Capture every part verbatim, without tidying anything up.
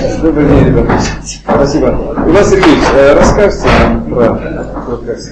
Добрый день, ребята. Спасибо. Иван Сергеевич, расскажите нам про подкаст.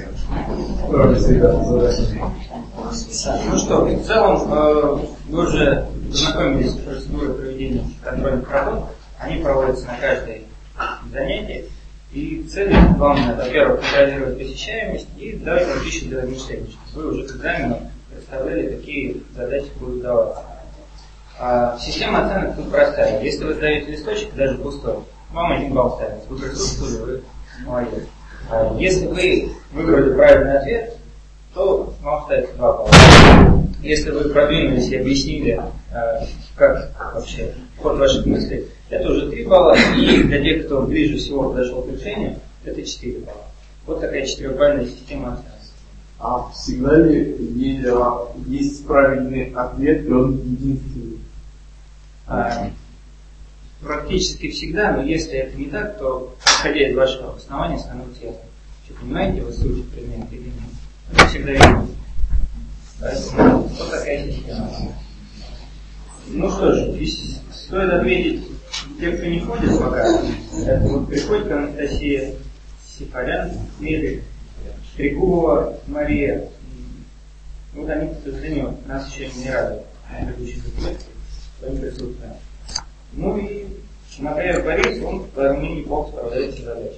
Ну что, в целом, вы уже познакомились с процедурой проведения контрольных работ. Они проводятся на каждой занятии. И цель главная, во-первых, контролировать посещаемость и дать вам пищу для размышлений, чтобы вы уже к экзамену представляли, какие задачи будут даваться. А система оценок тут простая. Если вы сдаете листочек, даже пустой, вам один балл ставится. Вы присутствовали, вы молодец. А если вы выбрали правильный ответ, то вам ставится два балла. Если вы продвинулись и объяснили, как вообще ход ваших мыслей, это уже три балла. И для тех, кто ближе всего подошел к решению, это четыре балла. Вот такая четырехбалльная система оценки. А всегда ли есть правильный ответ, и он единственный? А, практически всегда, но если это не так, то, исходя из вашего обоснования, становится ясно. Что, понимаете вы суть предмета или нет? Это всегда видно. Поэтому вот такая система. Ну что ж, стоит отметить, те, кто не ходит пока, это вот Приходько Анастасия, Сифарян, Дмитрий, Трегубова Мария. Вот они, к сожалению, нас еще не радуют в предыдущих документах своим присутствием. Ну и Макаев Борис, он, по мнению, неплохо справляется с задачей.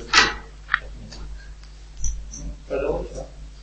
Пожалуйста.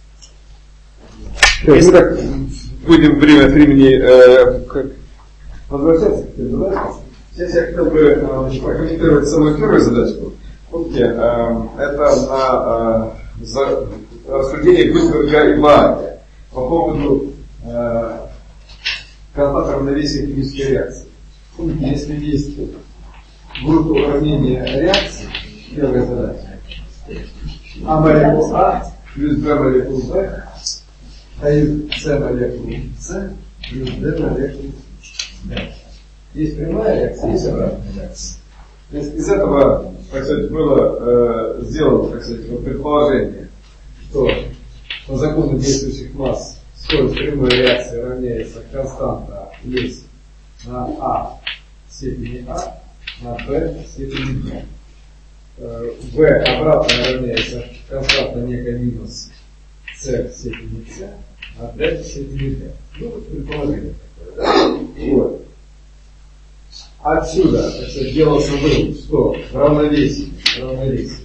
Мы так будем время от времени э, как возвращаться к этой задаче. Сейчас я хотел бы э, прокомментировать самую первую задачку. Помните, э, это на э, за, рассуждение Гюнберга и Бааля по поводу э, константы равновесия химической реакции. Помните, если есть группа уравнения реакции, первая задача, А молекул А плюс Б молекул Б дают С молекул С плюс Д молекул Д. Есть прямая реакция, есть обратная реакция. То есть из этого, так сказать, было э, сделано, так сказать, вот предположение, что по закону действующих масс скорость прямой реакции равняется константа плюс на А в степени А на B в степени B. V обратно равняется константа некая минус C в степени C на D в степени D. Ну, вот предположение такое. Вот. Отсюда, так сказать, делался вывод, что в равновесии, в равновесии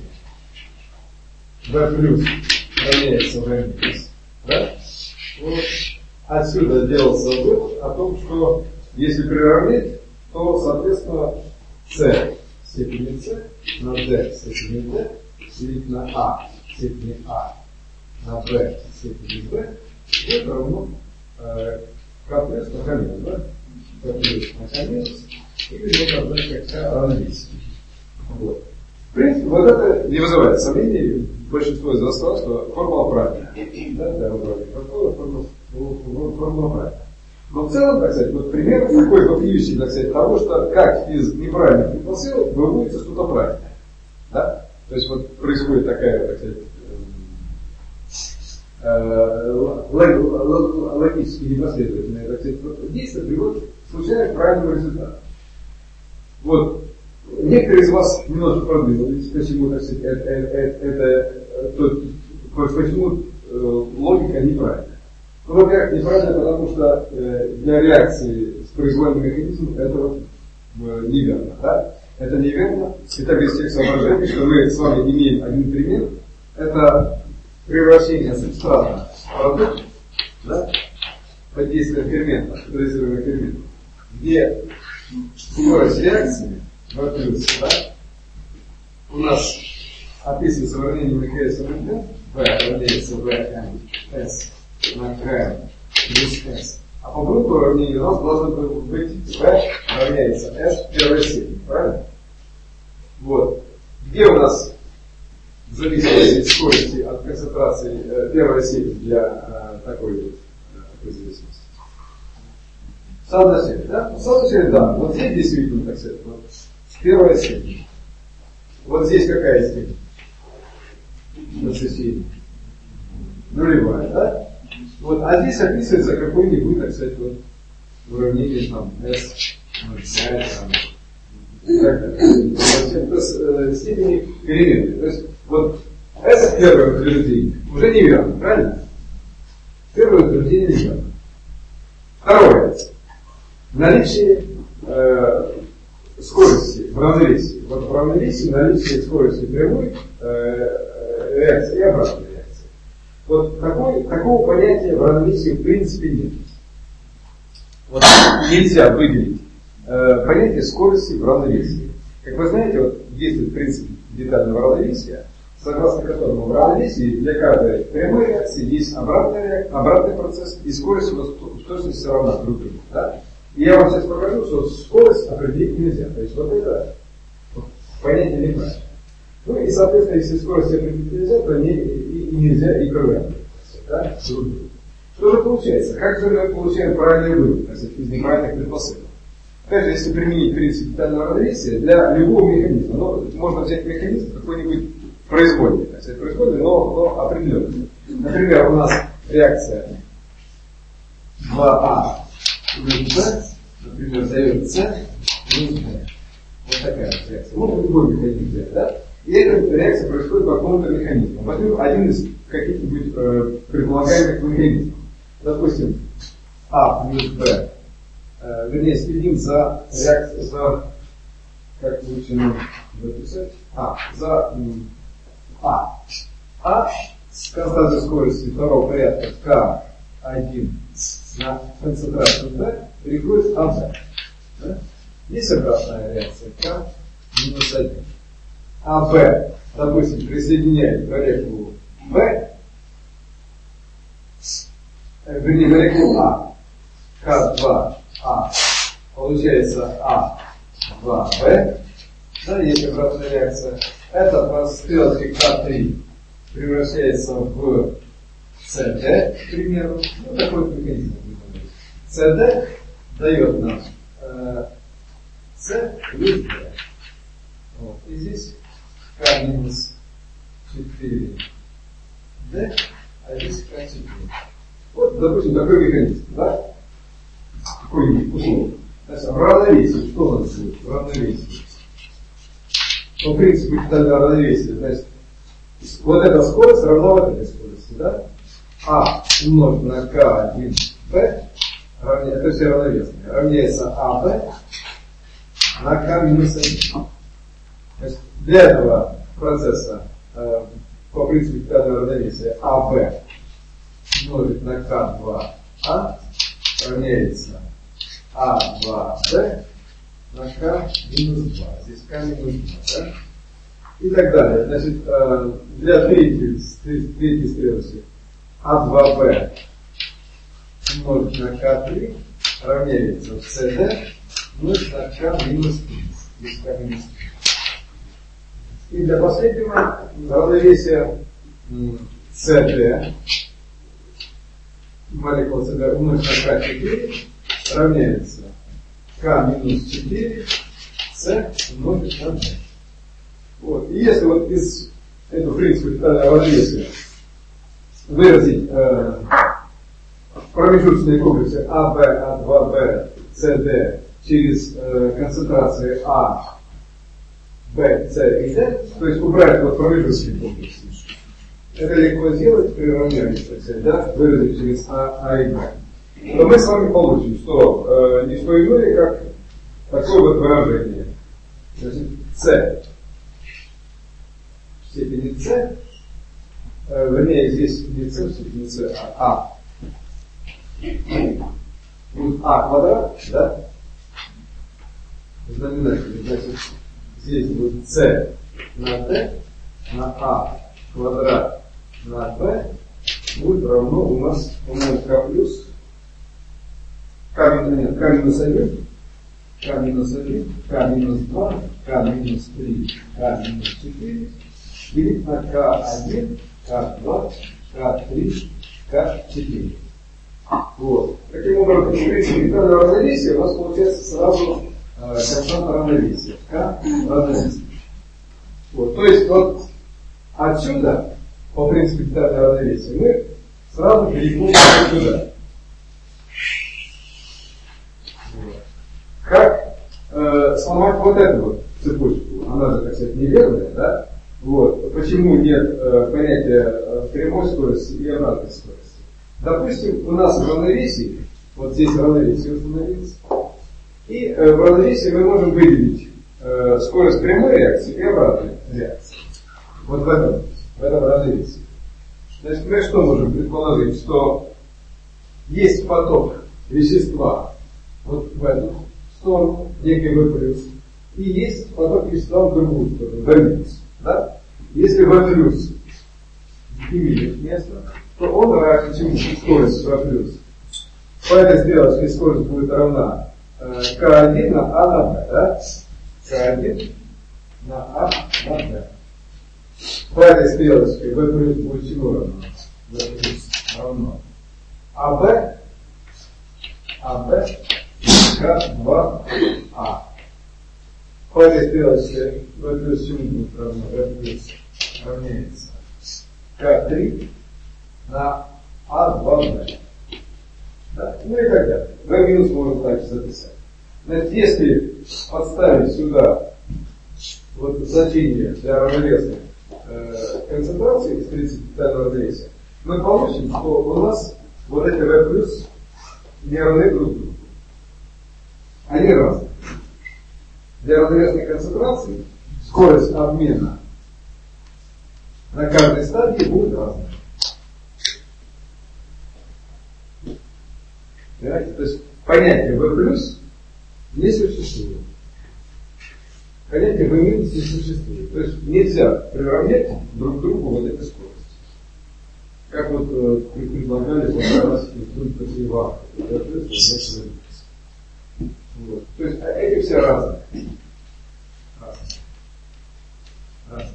V плюс равняется V минус. Да? Вот. Отсюда делался вывод о том, что если приравнять, то, соответственно, C в степени C на D в степени D делить на А в степени А на B в степени B, это равно э, К плюс на К минус, да? К плюс на К минус, или вот одна как К равновесие. Вот. В принципе, вот это не вызывает сомнений. Большинство из вас сказало, что формула правильная. Да, да, формула, формула, формула правильная. Но в целом, так сказать, вот пример такой вопиющий, так сказать, того, что как из неправильных предпосылок выводится что-то правильное. Да? То есть вот происходит такая, так сказать, логически непоследовательное, так сказать, действие приводит к случайно правильному результату. Вот. Некоторые из вас немножко продвинулись, почему, так сказать, это, это, это то, почему э, логика неправильная. Ну, во-первых, неправильно, потому что э, для реакции с произвольным механизмом это вот, э, неверно. Да? Это неверно. Это без тех соображений, что мы с вами имеем один пример. Это превращение субстрата в продукт, да? Под действием фермента, адресированного фермента, где скорость реакции В плюс, да? У нас описывается уравнение МКС МН, В равняется ВМ, С на К плюс С. А по группе уравнения у нас должно быть В равняется S в первой степени, правильно? Вот. Где у нас зависимость скорости от концентрации э, первой степени для э, такой вот э, такой зависимости? В самом начале, да? В самом начале, да. Вот здесь действительно, так сказать, вот, первая степень. Вот здесь какая степень? На соседней. Нулевая, да? Вот, а здесь описывается какой-нибудь, так сказать, вот, уравнение там S, ноль пять, там, это степени перемены. То есть вот это первое утверждение уже неверно, правильно? Первое утверждение неверно. Второе. Наличие э, скорости в равновесии. Вот в равновесии наличие скорости прямой э, реакции и обратной реакции. Вот такой, такого понятия в равновесии в принципе нет. Вот нельзя выделить э, понятие скорости в равновесии. Как вы знаете, вот действует принцип детального равновесия, согласно которому в равновесии для каждой прямой реакции есть обратный, обратный процесс, и скорость в точности равна друг другу. Да? И я вам сейчас покажу, что скорость определить нельзя. То есть вот это понятие неправильно. Ну и, соответственно, если скорость определить нельзя, то не, и, и нельзя и круговую. Да? Что же получается? Как же мы получаем правильный вывод из неправильных предпосылок? Опять же, если применить принцип детального равновесия для любого механизма, ну, можно взять механизм какой-нибудь произвольный, так сказать, произвольный, но, но определенный. Например, у нас реакция два а плюс b, например, дает c плюс b. Вот такая реакция. Можно любой механизм взять, да? И эта реакция происходит по какому-то механизму. Возьмем один из каких-нибудь э, предполагаемых механизмов. Допустим, а плюс b. Э, вернее, следим за реакцией, за, как лучше нам записать, а, за м, а. А с константой скорости второго порядка ка один на концентрацию b переходит а b. Да? Есть обратная реакция k минус один. А b, допустим, присоединяет к молекулу b, э, вернее, молекулу а, ка два а, получается а два b, да, есть обратная реакция. Это по стрелке ка три превращается в cd, к примеру. Ну, такой механизм. cd дает нам э, c плюс d. Вот. И здесь k минус четыре d, а здесь k четыре. Вот, допустим, такой механизм, да? Какой-нибудь условно. Значит, в равновесии, что у нас будет? В равновесии. Ну, в принципе, детального равновесия, значит, вот эта скорость равна вот этой скорости, да? А умножить на ка один бэ, равня, это все равновесное, равняется АБ на К минус один. Значит, для этого процесса э, по принципу детального равновесия АБ умножить на К два А равняется А два Б на К минус два. Здесь К минус два, да? И так далее. Значит, э, для третьей, третьей стрелки А два Б умножить на К три равняется cd умножить на К минус три. Здесь К минус три. И для последнего равновесия cd, молекула cd умножить на К четыре равняется К минус четыре С умножить на D. Вот. И если вот из этого принципа детального равновесия выразить э, промежуточные комплексы А Б, А два Б, С Д через э, концентрации А, Б, С и Д, то есть убрать вот промежуточные комплексы, это легко сделать при равнянии, так сказать, да, выразить через А, А и Б. Но мы с вами получим, что э, не что иное, как такое вот выражение. Значит, С в степени С, э, вернее, здесь не С в степени С, а А. Будет А квадрат, да? Знаменатель, значит, здесь будет С на Д, на А квадрат на Б будет равно у нас умножить К плюс К, нет, К минус один, К минус один, К минус два, К минус три, К минус четыре, делить на К один, К два, К три, К четыре. Вот. Таким образом, в принципе, детальное равновесие у нас получается сразу э, константа равновесия. К равновесие. Вот. То есть вот отсюда, по принципу детального равновесия, мы сразу переходим сюда. Вот. Как э, сломать вот это вот цепочку, она же, так сказать, неверная, да? Вот. Почему нет э, понятия э, прямой скорости и обратной скорости? Допустим, у нас в равновесии, вот здесь равновесие установилось, и э, в равновесии мы можем выделить э, скорость прямой реакции и обратной реакции. Вот в этом, в этом равновесии. Значит, мы что можем предположить? Что есть поток вещества вот в эту сторону, некий V плюс, и есть поток вещества в другую сторону, V минус. Да? Если V плюс имеет место, то он равен чему? Скорость V плюс. По этой стрелочке скорость будет равна э, К один на А на Б, да? К один на А на Б. По этой стрелочке V плюс будет чему равно? V плюс равно АБ, АБ, К два А. По этой стрелочке V плюс чему будет равно? V плюс равняется К три на А два Б. Да? Ну и так далее. V минус можно также записать. Значит, если подставить сюда вот значение для равновесной э, концентрации из тридцатипятого равновесия, мы получим, что у нас вот эти V плюс не равны друг другу. Они разные. Для равновесной концентрации скорость обмена на каждой стадии будет разная. Понимаете? То есть понятие V плюс не существует. Понятие V минус не существует. То есть нельзя приравнять друг к другу вот этой скорости. Как вот э, предлагали понравилось только и V плюс. Вот. То есть эти все разные. Разные. Разные.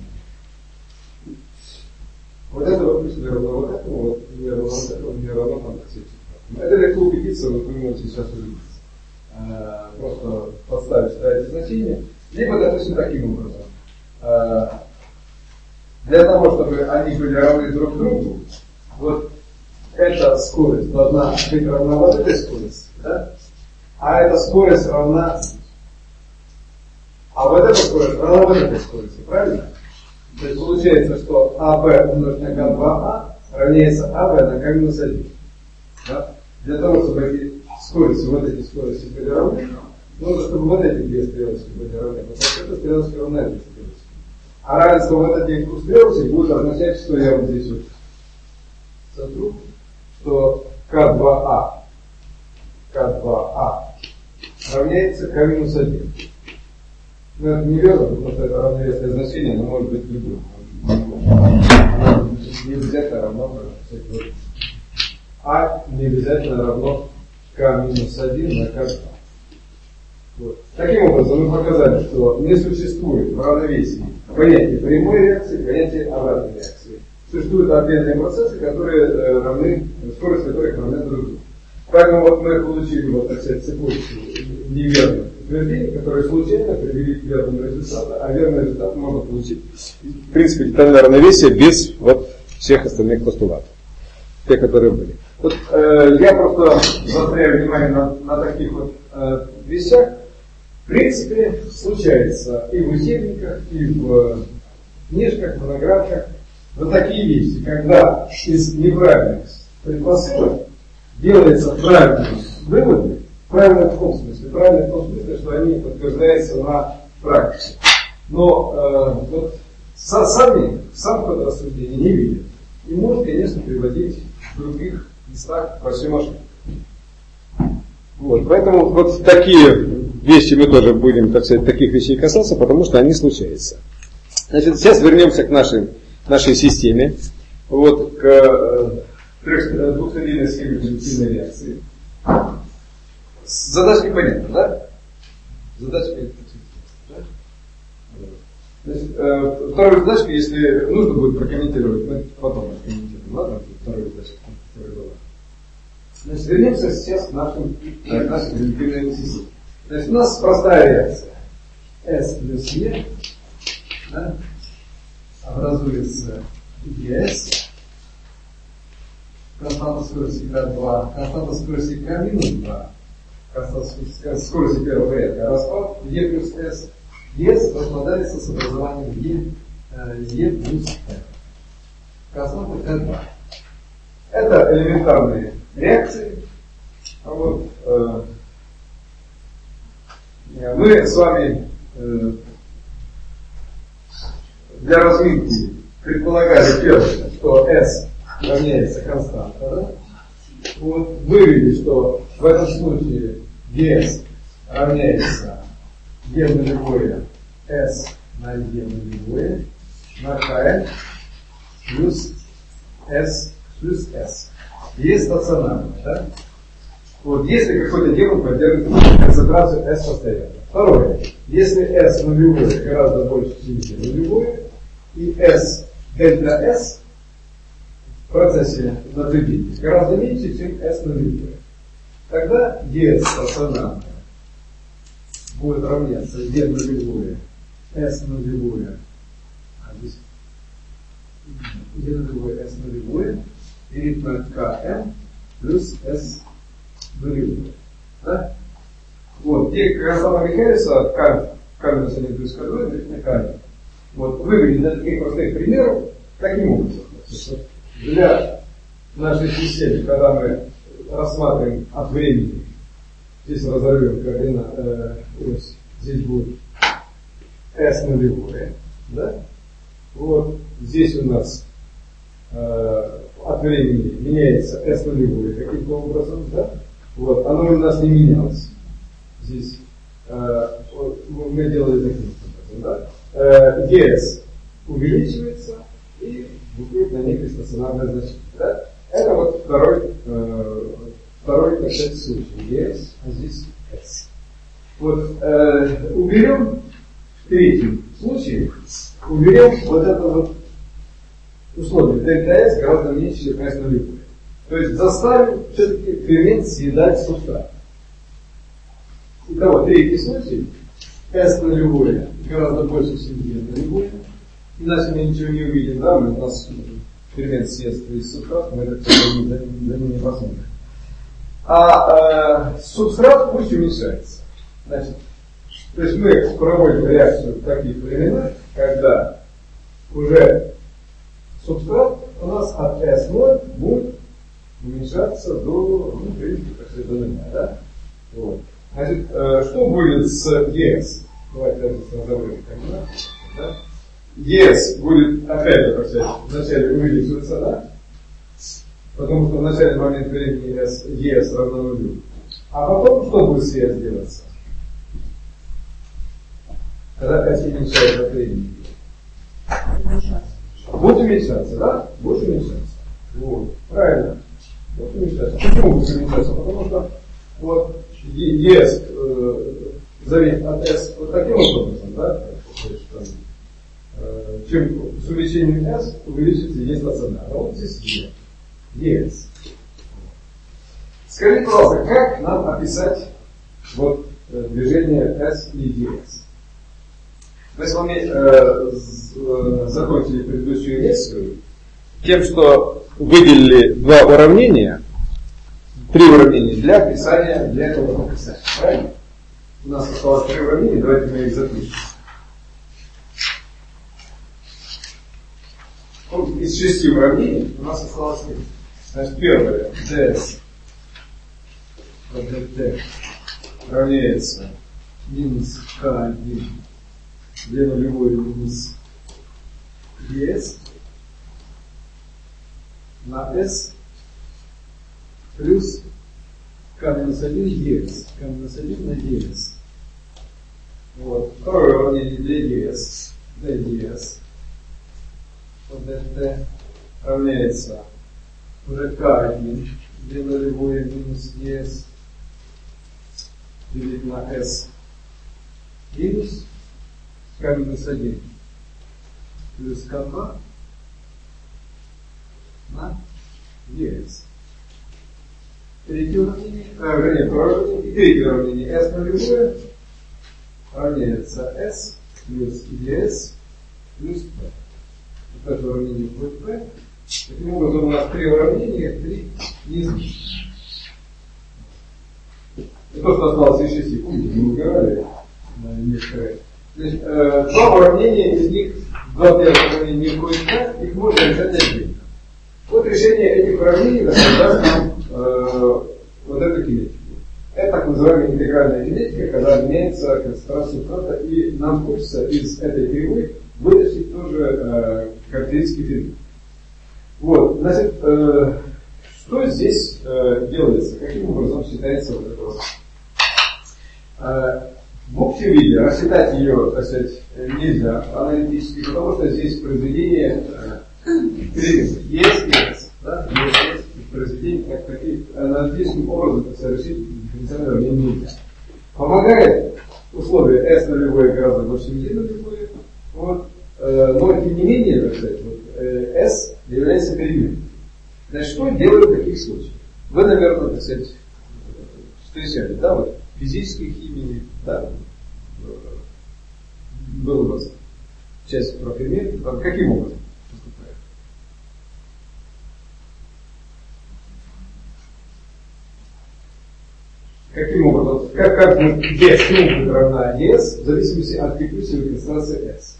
Вот это V плюс не равно вот этому, вот не равно вот этому, не равно там к сети. Это легко убедиться, вот вы можете сейчас убедиться. Э, просто подставить сюда эти значения. Либо, допустим, таким образом. Э, для того, чтобы они были равны друг другу, вот эта скорость должна быть равна вот этой скорости, да? А эта скорость равна, а вот эта скорость равна вот этой скорости, правильно? То есть получается, что АБ умножить на К два А равняется АБ на К минус один. Да? Для того, чтобы эти скорости, вот эти скорости были равны, нужно, чтобы вот эти две стрелочки были равны. Потому что эта стрелочка равна этой стрелочке. А равенство вот этих двух стрелочек будет означать, что я вот здесь вот сотру, что К два А К два А равняется К минус один. Но это неверно, потому что это равновесное значение, оно может быть любым. Не обязательно равно, А не обязательно равно К минус один на К два. Вот. Таким образом, мы показали, что не существует в равновесии понятия прямой реакции, понятия обратной реакции. Существуют отдельные процессы, которые э, равны, скорость которых равна друг другу. Поэтому вот мы получили вот, так сказать, цепочку неверных утверждений, которые случайно привели к верному результату, а верный результат можно получить, в принципе, детальное равновесие без вот всех остальных постулатов, те, которые были. Вот, э, я просто заостряю внимание на, на таких вот э, вещах. В принципе, случается и в учебниках, и в книжках, монографиях вот такие вещи, когда из неправильных предпосылок делается правильные выводы, правильно в том смысле, правильно в том смысле, что они подтверждаются на практике. Но э, вот со, сами, сам ход рассуждения не видит. И может, конечно, приводить в других местах большим ошибкам. Вот, поэтому вот такие вещи мы тоже будем, так сказать, таких вещей касаться, потому что они случаются. Значит, сейчас вернемся к нашей, нашей системе. Вот, к э, двухстадийной схеме позитивной реакции. Задачки понятны, да? Задачки понятны. Значит, э, вторую задачку, если нужно будет прокомментировать, мы потом прокомментируем, ладно? Вторую задачку, которая была. Значит, вернемся сейчас к нашим, к нашей позитивной системе. Значит, у нас простая реакция. S плюс E, да, образуется ЕС, константа скорости К два, константа скорости К минус два, константа скорости первого порядка, распад Е плюс С, ес распадается с образованием Е, э, Е плюс F. Константа Т два. Это элементарные реакции. А вот, э, мы с вами э, для разминки предполагали первое, что S равняется константа. Да? Вот, вывели, что в этом случае ес равняется Е нулевое S на Е нулевое на Кн плюс S плюс S. Есть стационарное, да? Вот, если какой-то демон поддерживает концентрацию S постоянно. Второе. Если S нулевое гораздо больше, чем Е нулевое, и S дельта S в процессе наблюдения гораздо меньше, чем S нулевое, тогда ес стационарное будет равняться Е нулевое, S нулевое, а здесь Е нулевое, S нулевое, делить на Км плюс S нулевое. Да? Вот, и Константа Михайлиса, К минус один плюс К два, делить на К. Вот, вывели на таких простых примеров таким образом. Для нашей системы, когда мы рассматриваем от времени, здесь разорвем координат, э, ось, здесь будет S нулевое, да? Вот, здесь у нас э, от времени меняется S нулевое каким-то образом, да? Вот, оно у нас не менялось. Здесь э, мы делали таким образом, да? Э, ес увеличивается и выходит на некое стационарное значение. Да? Это вот второй, э, второй, так сказать, случай. ес, а здесь S. Вот э, уберем в третьем случае, уберем вот это вот условие. Дельта S гораздо меньше, чем S нулевое. То есть заставим все-таки фермент съедать субстрат. Итого, третий случай. S нулевое гораздо больше, чем Е нулевое. Иначе мы ничего не увидим, да? Мы, у нас фермент съест весь субстрат, мы это за ним не посмотрим. А э, субстрат пусть уменьшается. Значит, то есть мы проводим реакцию в таких временах, когда уже субстрат у нас от эс ноль будет уменьшаться до, ну, в принципе, как сказать, до нуля, да? Вот. Значит, э, что будет с ес? Давайте разобрать, да? ес будет, опять же, как сказать, вначале увеличиваться, да? Потому что в начальный момент времени ес равно нулю. А потом что будет с ес делаться? Когда S уменьшается от времени. Будет уменьшаться, да? Будет уменьшаться. Вот. Правильно. Будет уменьшаться. Почему будет уменьшаться? Потому что вот ес э, зависит от S вот таким образом, да? То есть, там, э, чем с увеличением S увеличится ес стационар. А вот здесь Е. ес. Скажите, пожалуйста, как нам описать вот э, движение S и ds? Мы с вами э, з, закончили предыдущую лекцию тем, что выделили два уравнения, три уравнения для описания, для этого описания. Правильно? У нас осталось три уравнения, давайте мы их запишем. Из шести уравнений у нас осталось три. Значит, первое, ds от dt равняется минус к один Е нулевой минус ес на S плюс К минус один ес. К минус один на ес. Вот. Второе уравнение для ес. Для ес. Вот dt равняется уже К один Е нулевой минус ес делить на S минус К минус один плюс К два на ес. Третье уравнение, а, вернее, второе уравнение, и третье уравнение S нулевое равняется S плюс ес плюс P. Вот это уравнение будет P. Таким образом у нас три уравнения, три неизбежных. И то, что осталось из шести, помните, мы убирали на некоторые Значит, э, два уравнения, из них два первых уравнения не входят в так, их можно решать отдельно. Вот решение этих уравнений даст нам э, вот эту кинетику. Это так называемая интегральная кинетика, когда меняется концентрация субстрата, и нам хочется из этой кривой вытащить тоже э, характеристики фигуры. Вот, значит, э, что здесь э, делается? Каким образом считается вот это вот? Э, в общем виде рассчитать ее, так сказать, нельзя аналитически, потому что здесь произведение есть, есть, да, есть, есть произведение, как такие аналитическим образом, так сказать, решить дифференциальное уравнение нельзя. Помогает условие S нулевое гораздо больше, чем D нулевое, вот, э, но тем не менее, так сказать, вот, э, S является переменной. Значит, что делают в таких случаях? Вы, наверное, так сказать, встречали, да, вот, физической химии, да, был у вас часть про ферменты, там каким образом поступает? Каким образом? Как, как будет D будет равна S в зависимости от текущей концентрации S.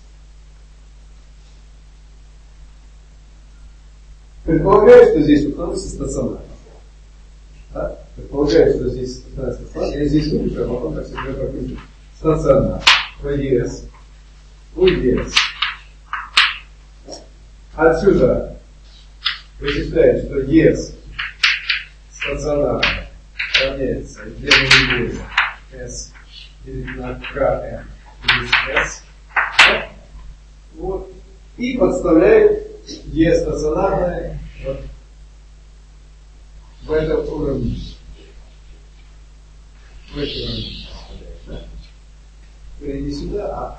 Предполагаю, что здесь установится стационарно. Да? Предполагаю, что здесь стационарно. Я здесь выпишу, а потом так всегда пропишу. Стационарно. по ЕС. У ЕС. Отсюда вычисляем, что ЕС стационарно равняется Е нулевой С делить на КМ плюс С. Вот. И подставляем Е стационарное вот в этом уровне. В этом уровне. Да? Не сюда, а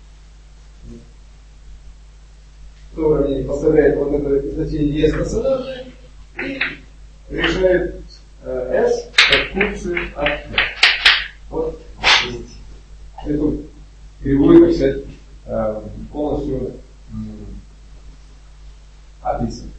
в то уровне поставляет вот это значение Е стационарное и решает э, S как функцию от T. Вот эту кривую, так сказать, э, полностью э, описан.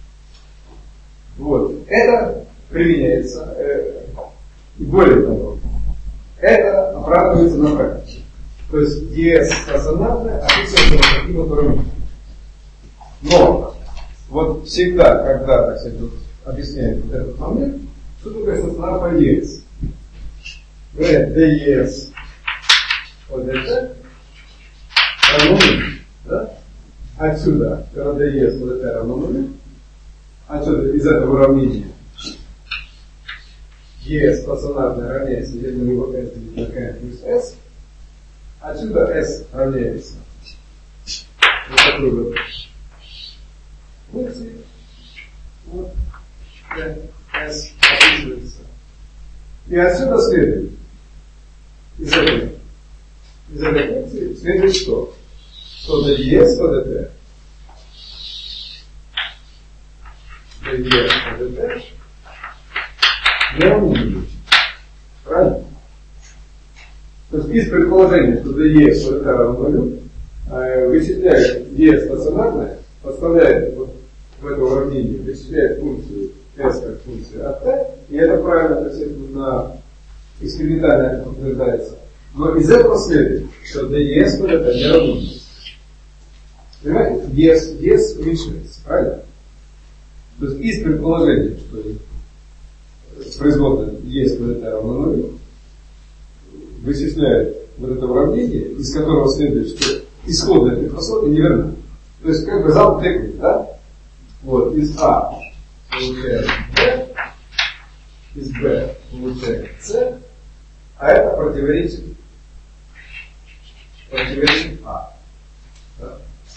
Вот. Это применяется, э, и более того, это оправдывается на практике. То есть ЕС стационарное описывается на таким вот уровнем. Но вот всегда, когда, так сказать, вот, объясняют вот этот момент, что такое стационар по ЕС? Говорят, ДЕС от ДТ равно нулю. Да? Отсюда, когда ДЕС от ДТ равно нулю, отсюда из этого уравнения ЕС стационарное равняется Е нулевой S делить на К плюс S. Отсюда S равняется вот такой вот функции. Вот S описывается. И отсюда следует из этой, из этой функции следует что? Что ДЕС по ДТ ДЕС по ДТ не равно нулю. Правильно? То есть из предположения, что ДЕС по ДТ равно нулю, вычисляет ЕС стационарное, подставляет вот в это уравнение, вычисляет функцию S как функцию от T, и это правильно, то есть на экспериментально это подтверждается. Но из этого следует, что ДЕС по ДТ не равно нулю. Понимаете? ЕС, ЕС уменьшается, правильно? То есть из предположения, что производная ЕС по ДТ равно нулю, вычисляет вот это уравнение, из которого следует, что исходная предпосылка неверна. То есть как бы зал тыкает, да? Вот, из А получает Б, из Б получает С, а это противоречит противоречит А. Да?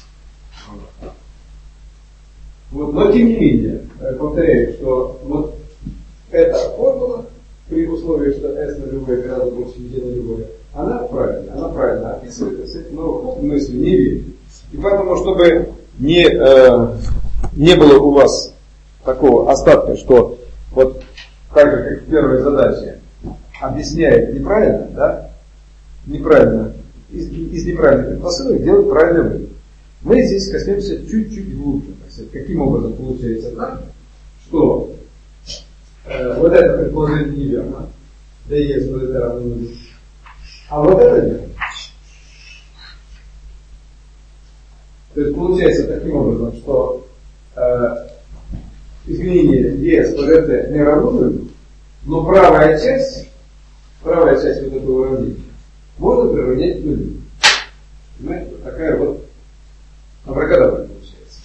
Вот, но тем не менее, повторяю, что вот эта формула, при условии, что S нулевое гораздо больше, чем D нулевое, она правильная, она правильно описывает, но в мысли не верит. И поэтому, чтобы не, э, не было у вас такого остатка, что вот так же, как в первой задаче, объясняет неправильно, да, неправильно, из, из неправильных предпосылок делает правильный вывод. Мы здесь коснемся чуть-чуть глубже, так сказать, каким образом получается так, что э, вот это предположение неверно, ДЕС по ДТ равно нулю, а вот это верно. То есть получается таким образом, что э, изменение ес по дт не равно, но правая часть, правая часть вот этого уравнения можно приравнять к нулю. Понимаете, вот такая вот абракадабра получается.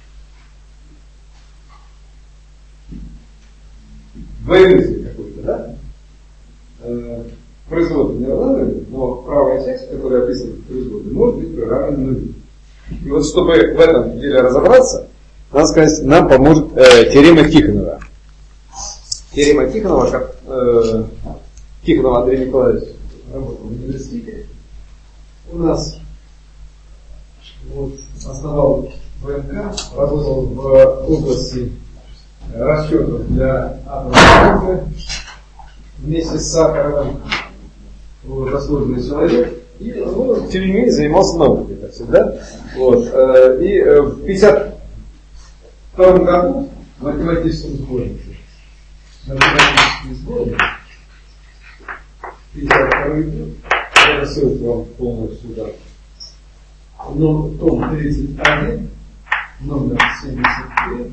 Двоемыслие какое-то, да? Э, производный не равно, но правая часть, которая описывает производный, может быть приравнена к нулю. И вот чтобы в этом деле разобраться, надо сказать, нам поможет э, теорема Тихонова. Теорема Тихонова, как э, Тихонов Андрей Николаевич работал в университете. У нас вот, основал ВНК, работал в области расчетов для атомной бомбы вместе с Сахаровым, заслуженный человек. И ну, тем не менее занимался наукой, так всегда. Вот. И в пятьдесят втором году в математическом сборнике, математический сборник, пятьдесят второй год, я ссылку вам полностью сюда, но том тридцать один, номер семьдесят три,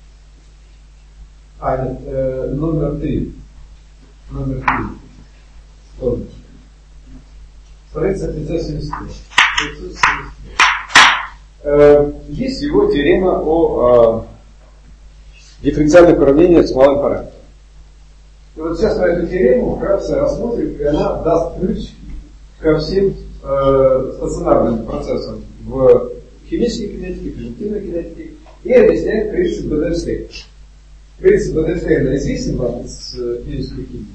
а нет, э, номер три, номер три, том. Страница пятьсот семьдесят три. Э, есть его теорема о э, дифференциальных уравнениях с малым параметром. И вот сейчас мы эту теорему вкратце рассмотрим, и она даст ключ ко всем э, стационарным процессам в химической кинетике, прижитивной кинетике, и объясняет принцип Бодельштейна. Принцип Бодельштейна известен вам из э, физической химии?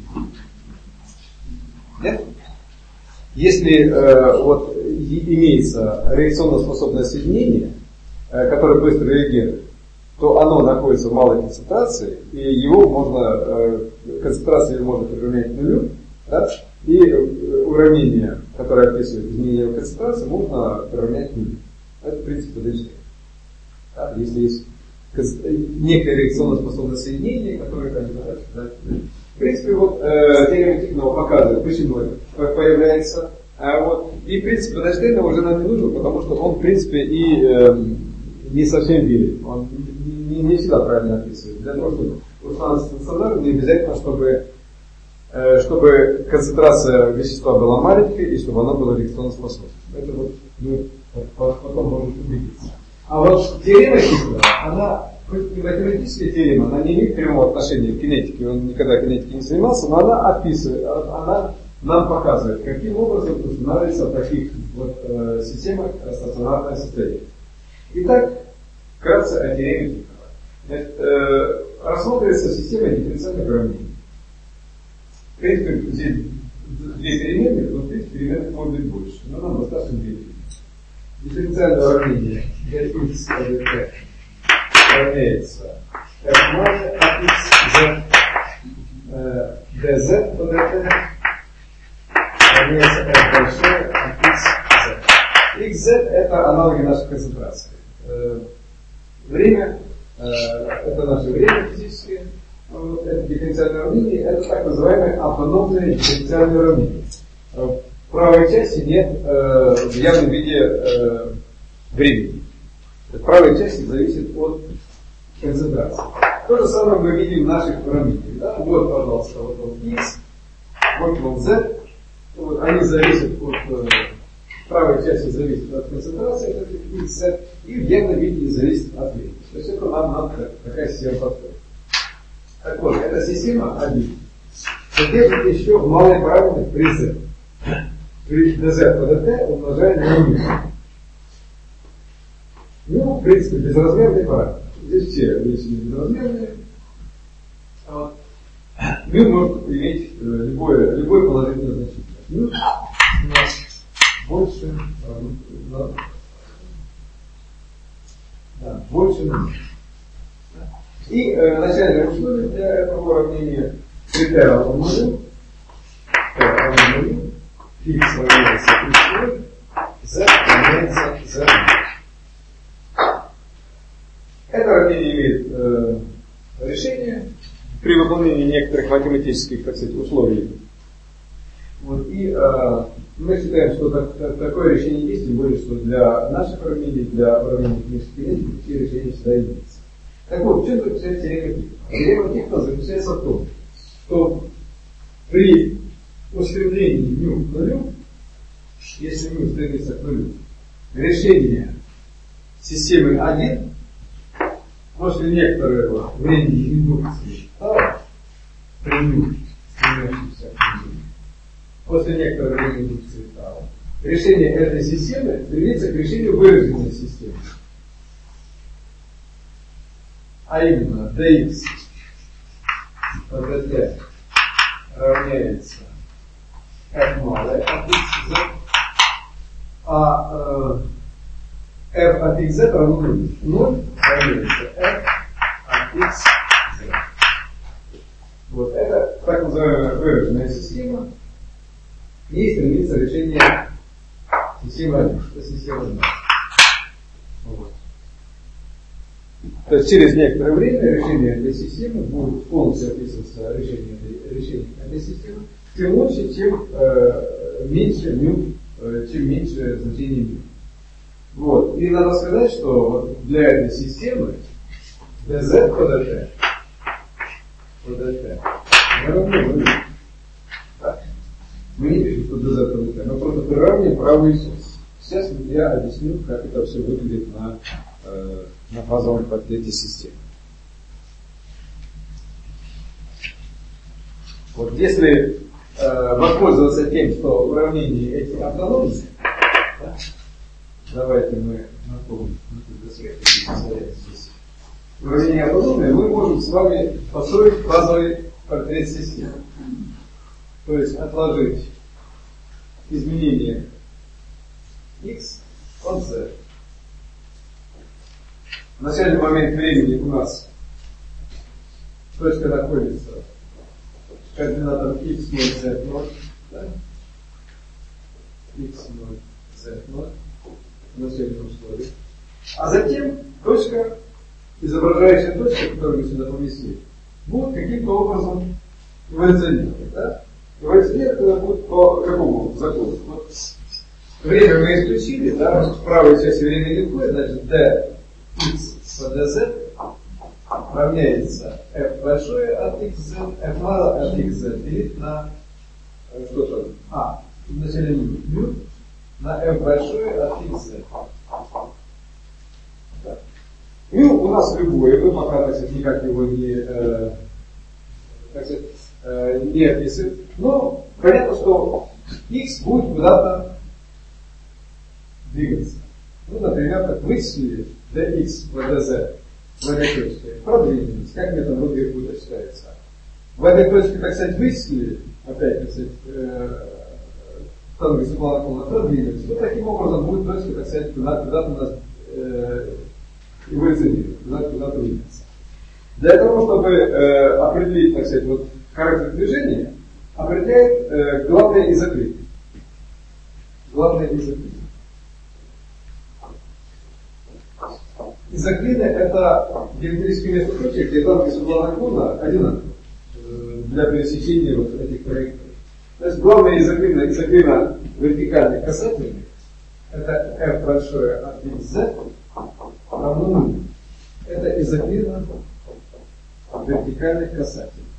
Нет? Если э, вот, имеется реакционно способное соединение, э, которое быстро реагирует, то оно находится в малой концентрации, и его можно, э, концентрацию можно приравнять к нулю, да? И э, уравнение, которое описывает изменение концентрации, можно приравнять к нулю. Это принцип Бодельштейна. Да? Если есть некое реакционно способное соединение, которое, конечно, да, в принципе, вот э, теорема Тихонова показывает, почему это появляется. А вот, и принцип Бодельштейна уже нам не нужен, потому что он, в принципе, и э, не совсем верен. Он не, не всегда правильно описывает. Для того, чтобы установить стационар, не обязательно, чтобы, э, чтобы концентрация вещества была маленькой и чтобы она была реакционно способна. Это вот мы потом можем убедиться. А вот теорема Тихонова, она хоть и математическая теорема, она не имеет прямого отношения к кинетике, он никогда кинетикой не занимался, но она описывает, она нам показывает, каким образом устанавливается в таких вот, э, системах стационарное состояние. Итак, вкратце о теореме Тихонова. Э, рассматривается система дифференциальных уравнений. В принципе, здесь две переменные, но в принципе переменных может быть больше, но нам достаточно две переменные. Дифференциальное уравнение для x от t равняется f малое от x z, э, dz по dt равняется f большое от x z. xz это аналоги нашей концентрации. Э, время, э, это наше время физическое, вот, это дифференциальное уравнение, это так называемое автономное дифференциальное уравнение. В правой части нет э, в явном виде э, времени. В правой части зависит от концентрации. То же самое мы видим в наших уравнениях. Да? Вот, пожалуйста, вот он x, вот он z. Вот, они зависят от э, правой части зависит от концентрации, это x, z, и в явном виде зависит от времени. То есть это нам надо такая система подходит. Так вот, эта система один содержит еще малые параметры при z. При dz по dt умножаем на μ. Ну, в принципе, безразмерные параметры. Здесь все вещи безразмерные. Вот. μ может иметь э, любое, любое положительное значение. μ у нас больше, э, да, больше μ. И э, начальное условие для этого уравнения при t равно нулю, t равно нулю, x равняется x, z равняется z. Это уравнение имеет э, решение при выполнении некоторых математических, так сказать, условий. Вот, и э, Мы считаем, что так, так, такое решение есть, тем более, что для наших уравнений, для уравнений клинических элементов, все решения всегда имеются. Так вот, в чем заключается теорема Тихона? Теорема Тихона заключается в том, что при устремлении μ к нулю, если μ стремится к нулю, решение системы один после некоторого времени индукции стало при μ, стремящемся к нулю, после некоторого времени индукции стало, решение этой системы стремится к решению выраженной системы. А именно dx по dt равняется f малое от xz, а э, f от xz равно нулю. ноль равняется f от xz. Вот это так называемая выраженная система. И стремится решение системы один. Это система один. Вот. То есть через некоторое время решение этой системы будет полностью описываться решение этой, решение этой системы, тем лучше, чем э, меньше μ, э, чем меньше значение μ. Вот. И надо сказать, что вот для этой системы dz по dt по dt равно нулю. Мы не пишем, что dz по dt, мы просто приравниваем правый сос. Сейчас я объясню, как это все выглядит на э, на фазовом портрете системы. Вот если э, воспользоваться тем, что уравнения эти автономны, да? Давайте мы напомним, здесь уравнения автономные, мы можем с вами построить фазовый портрет системы. То есть отложить изменение x от z. В начальный момент времени у нас точка находится с координатом x ноль z ноль, да? x ноль z ноль в начальном условии. А затем точка, изображающая точка, которую мы сюда поместили, будет каким-то образом эволюционировать. Да? Эволюционировать это будет по какому закону? Вот время мы исключили, да? В правой части времени легко, значит d x по dz равняется f большое от xz, f мало от xz делить на что там? А, вначале μ на f большое от xz. μ у нас любое, вы пока, так сказать, никак его не, э, так сказать, э, не описываете, но понятно, что x будет куда-то двигаться. Ну, например, как вычислили dx по dz в этой точке, продвинулись, как метод Рудберга считается. В этой точке, так сказать, вычислили, опять, так сказать, в тонкой супланоколона продвинулись, вот таким образом будет точка, так сказать, куда, куда-то у нас э, эволюционировать, куда-то, куда-то двигаться. Для того, чтобы э, определить, так сказать, вот, характер движения, определяет э, главное изокрытие. Главное изокрытие. Изоклины — это геометрические места точек, где тонкость угла наклона одинаковая для пересечения вот этих траекторий. То есть главная изоклина, изоклина вертикальных касательных, это f большое от xz равно нулю. Это изоклина вертикальных касательных.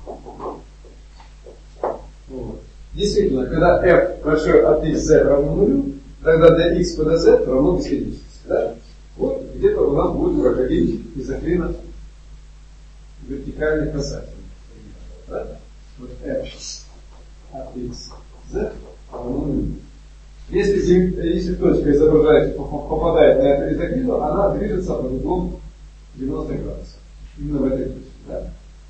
Вот. Действительно, когда f большое от xz равно нулю, тогда для x по dz равно бесконечности. Да? Вот где-то у нас будет проходить изоклина вертикальных касательных. Да? Вот f от xz равно нулю. Если, если точка изображается, попадает на эту изоклину, она движется под углом девяносто градусов. Именно в этой точке. Да?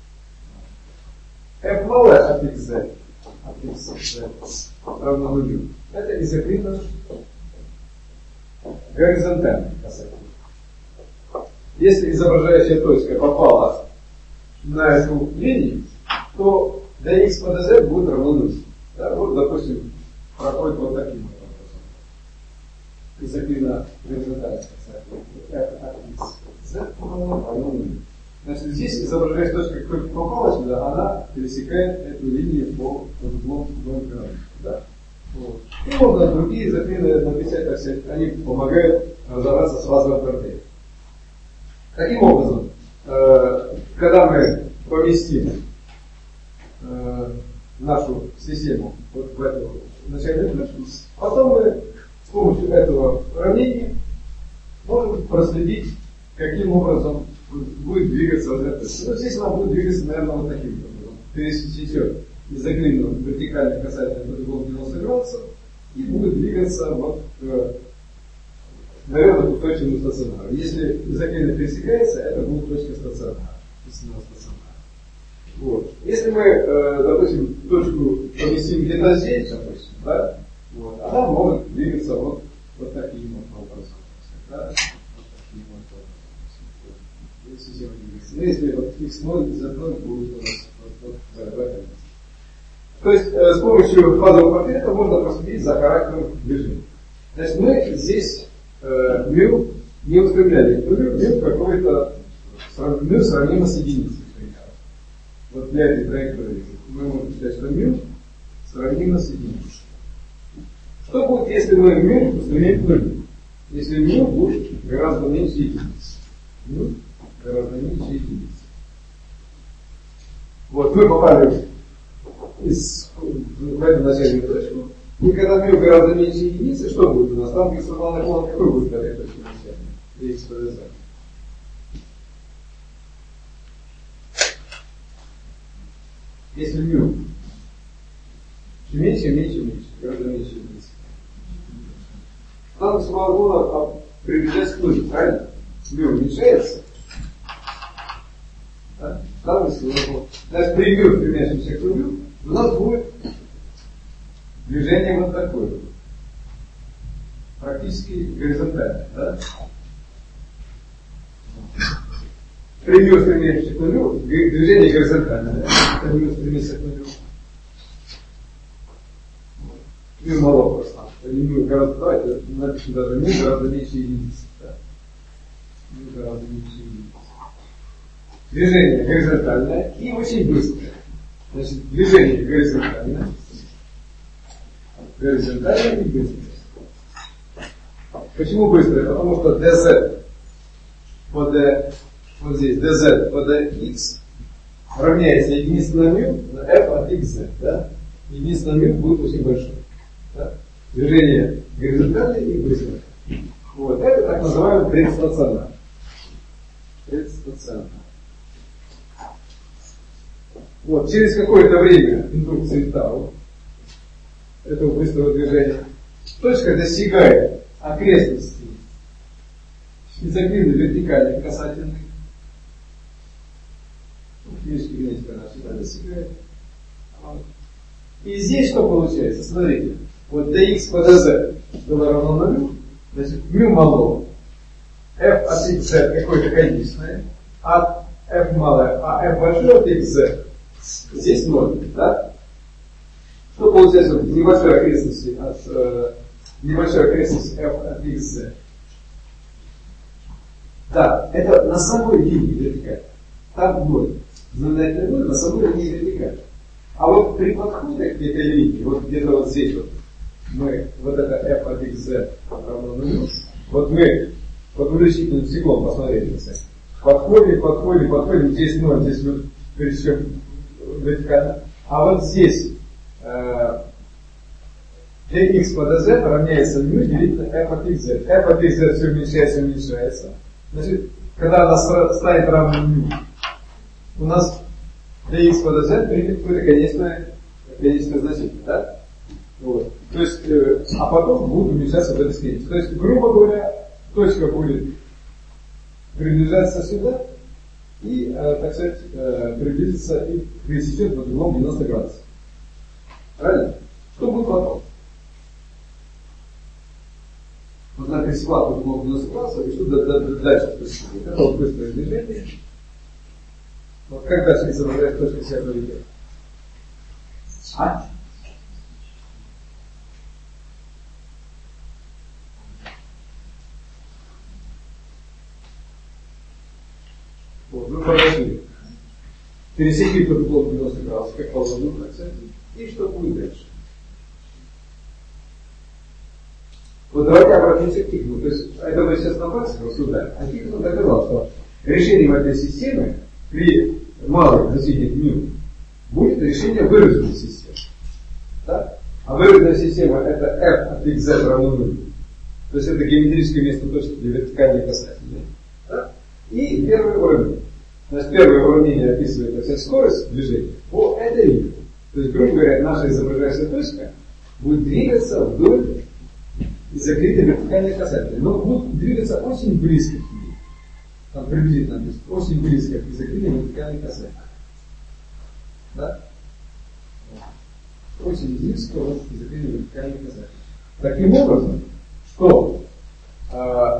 f малое от xz от xz равно нулю. Это изоклина горизонтальных касательных. Если изображающая точка попала на эту линию, то dx по dz будет равно нулю. Да? Вот, допустим, проходит вот таким вот образом. Изоклина горизонтальных касательных. f от xz равно нулю. Значит, здесь изображающая точка, как попала сюда, она пересекает эту линию по, по углом градусов. Да? Вот. И можно другие законы написать, так сказать, они помогают разобраться с фазовым проблемой. Таким образом, э, когда мы поместим э, нашу систему вот в эту начальную точку, потом мы с помощью этого уравнения можем проследить, каким образом будет двигаться вот эта точка. Ну, здесь она будет двигаться, наверное, вот таким образом. Пересечет изогнутым вертикально касательно под углом девяносто градусов и будет двигаться вот э, наверное, к точному стационару. Если изогнутно пересекается, это будет точка стационара. Вот. Если мы, э, допустим, точку поместим где-то здесь, допустим, да, вот, она может двигаться вот, вот таким вот образом. Да? Вот таким вот образом. Если система двигается. Ну, если вот икс ноль, зет ноль будет у нас вот, вот, в этом. То есть э, с помощью фазового портрета можно проследить за характером движения. Значит, мы здесь э, μ не устремляли. Мю какой-то мю сравнимо с единицей. Вот для этой траектории мы можем сказать, что μ сравнимо с единицей. Что будет, если мы μ устремим к нулю? Если μ будет гораздо меньше единицы. μ гораздо меньше единицы. Вот мы попали из, в эту начальную точку. И когда μ гораздо меньше единицы, что будет у нас? Там экстремальный наклон какой будет в этой точке начальной? X по dz. Если μ все меньше, меньше, меньше, гораздо меньше единицы. Там экстремальный приближается к нулю, правильно? μ уменьшается. Да? Там экстремальный. Даже при μ стремящемся к нулю у нас будет движение вот такое. Практически горизонтальное. Да? При μ стремящемся к нулю движение горизонтальное. Да? Это μ стремится к нулю. μ мало просто. μ гораздо, давайте напишем даже μ гораздо меньше единицы. Да? μ гораздо меньше единицы. Движение горизонтальное и очень быстрое. Значит, движение горизонтальное. Горизонтальное и быстрое. Почему быстрое? Потому что dz по d, вот здесь dz по dx равняется единице на μ на f от xz. Да? Единица на μ будет очень большой. Да? Движение горизонтальное и быстрое. Вот. Это так называемый предстационар. Предстационар. Вот. Через какое-то время индукции тау этого быстрого движения точка достигает окрестностей изогнутых вертикальных касательных. Физически генетика она всегда достигает. И здесь что получается? Смотрите, вот dx по dz было равно нулю, значит μ мало, f от xz какое-то конечное, от f малое, а f большое от xz здесь ноль, да? Что получается в небольшой окрестности от э, небольшой окрестности f от xz? Да, это на самой линии вертикально. Там ноль. Знаменательный ноль на самой линии вертикально. А вот при подходе к этой линии, вот где-то вот здесь вот мы, вот это f от xz равно нулю, вот мы под увеличительным стеклом посмотрели, подходим, подходим, подходим, здесь ноль, здесь мы пересечем вертикально. А вот здесь э, dx по dz равняется μ делить на f от xz. f от xz все уменьшается, уменьшается. Значит, когда она станет равна μ, у нас dx по dz примет какое-то конечное, конечное значение, да? Вот. То есть, э, а потом будет уменьшаться до бесконечности. То есть, грубо говоря, точка будет приближаться сюда и, э, так сказать, э, приблизиться и пересечет под углом девяносто градусов. Правильно? Что будет потом? Вот она пересекла под углом девяносто градусов, и что дальше происходит? Это вот быстрое движение. Вот как дальше изображает точка себя поведет? А? Вот, вы подошли. Пересекли под углом девяносто градусов, как по воздуху, так сказать. И что будет дальше? Вот давайте обратимся к Хикману. То есть, это мы сейчас на практике рассуждаем. А Хикман доказал, что решением этой системы при малых значениях μ будет решение выраженной системы. Да? А выраженная система это f от xz равно нулю. То есть это геометрическое место точки для вертикальной касательной. Да? И первый уровень. Значит, первое уравнение описывает вся скорость движения по этой линии. То есть, грубо говоря, наша изображающая точка будет двигаться вдоль закрытой вертикальной касательной. Но будет двигаться очень близко к ней. Там приблизительно, то есть очень близко к закрытой вертикальной касательной. Да? Очень близко вот к закрытой вертикальной касательной. Таким образом, что э,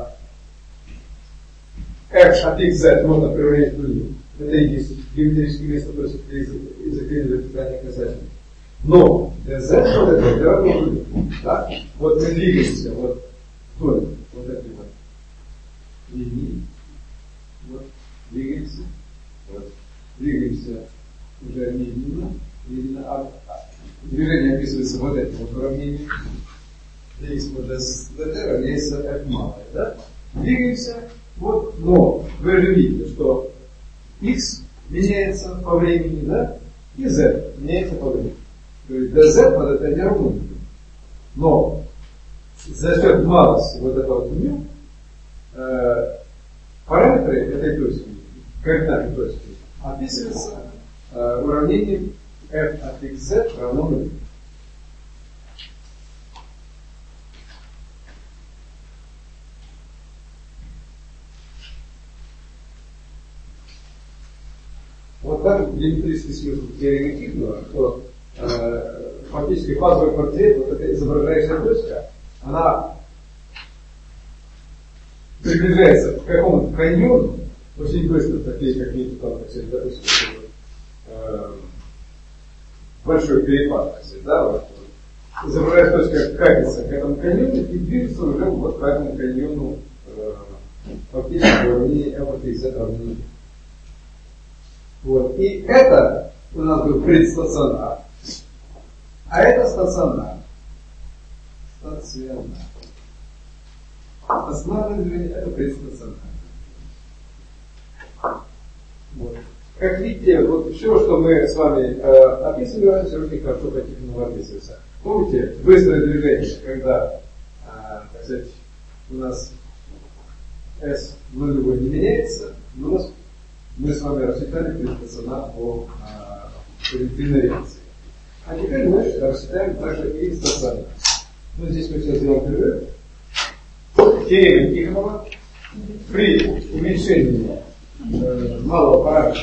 f от xz можно приравнять к нулю. Это и есть геометрическое место точки и закрытой вертикальной касательной. Но для z вот это равно нулю. Да? Вот мы двигаемся вот вдоль вот этой вот линии. Вот, двигаемся. Вот, двигаемся уже медленно. медленно. А, а, движение описывается вот этим вот уравнением. X под dt равняется f малое. Да? Двигаемся. Вот, но вы же видите, что x меняется по времени, да? И z меняется по времени. То есть dz под это не равно. Но за счет малости вот этого вот μ э, параметры этой точки, координаты точки, описываются э, уравнением f от xz равно нулю. Вот так геометрический смысл теоремы Хиггса, что э, фактически фазовый портрет, вот эта изображающая точка, она приближается к какому-то каньону, очень быстро, такие как видите, там, так сказать, допустим, э, большой перепад, так сказать, да, вот, изображающая точка катится к этому каньону и движется уже вот по этому каньону э, фактически уравнение f от xz равно нулю. Вот. И это у нас был предстационар, а это стационар. Стационар. Стационарное движение это предстационар. Вот. Как видите, вот все, что мы с вами э, описывали раньше, очень хорошо по Хиггсу описывается. Помните, быстрое движение, когда, э, так сказать, у нас S нулевой не меняется, но у нас мы с вами рассчитали предстационар по позитивной реакции. А теперь мы рассчитаем также и стационар. Ну, здесь мы сейчас сделаем перерыв. Теорема Хиггса при уменьшении э, малого параметра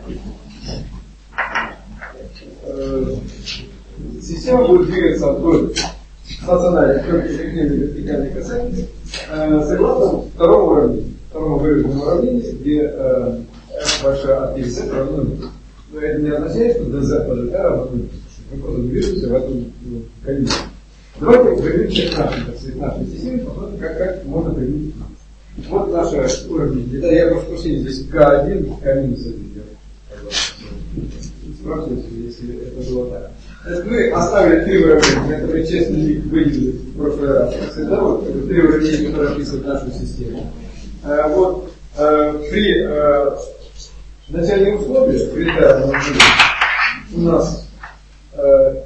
э, система будет двигаться вдоль стационарной вертикальной касательной э, согласно второму уравнению, второму выраженному уравнению, где э, f большая от xz равно нулю. Но это не означает, что dz по dt равно нулю. Мы просто движемся в этом ну, количестве. Давайте вернемся к нашей, так сказать, нашей системе, посмотрим, как, как можно применить к нам. Вот наши уровни. Это я прошу прощения, здесь ка один, ка минус один делаю. Спрашивайте, если это было так. Значит, мы оставили три уравнения, которые честно выделили в прошлый раз. Всегда вот это три уравнения, которые описывают нашу систему. А, вот а, при а, начальных условиях, при т у нас а,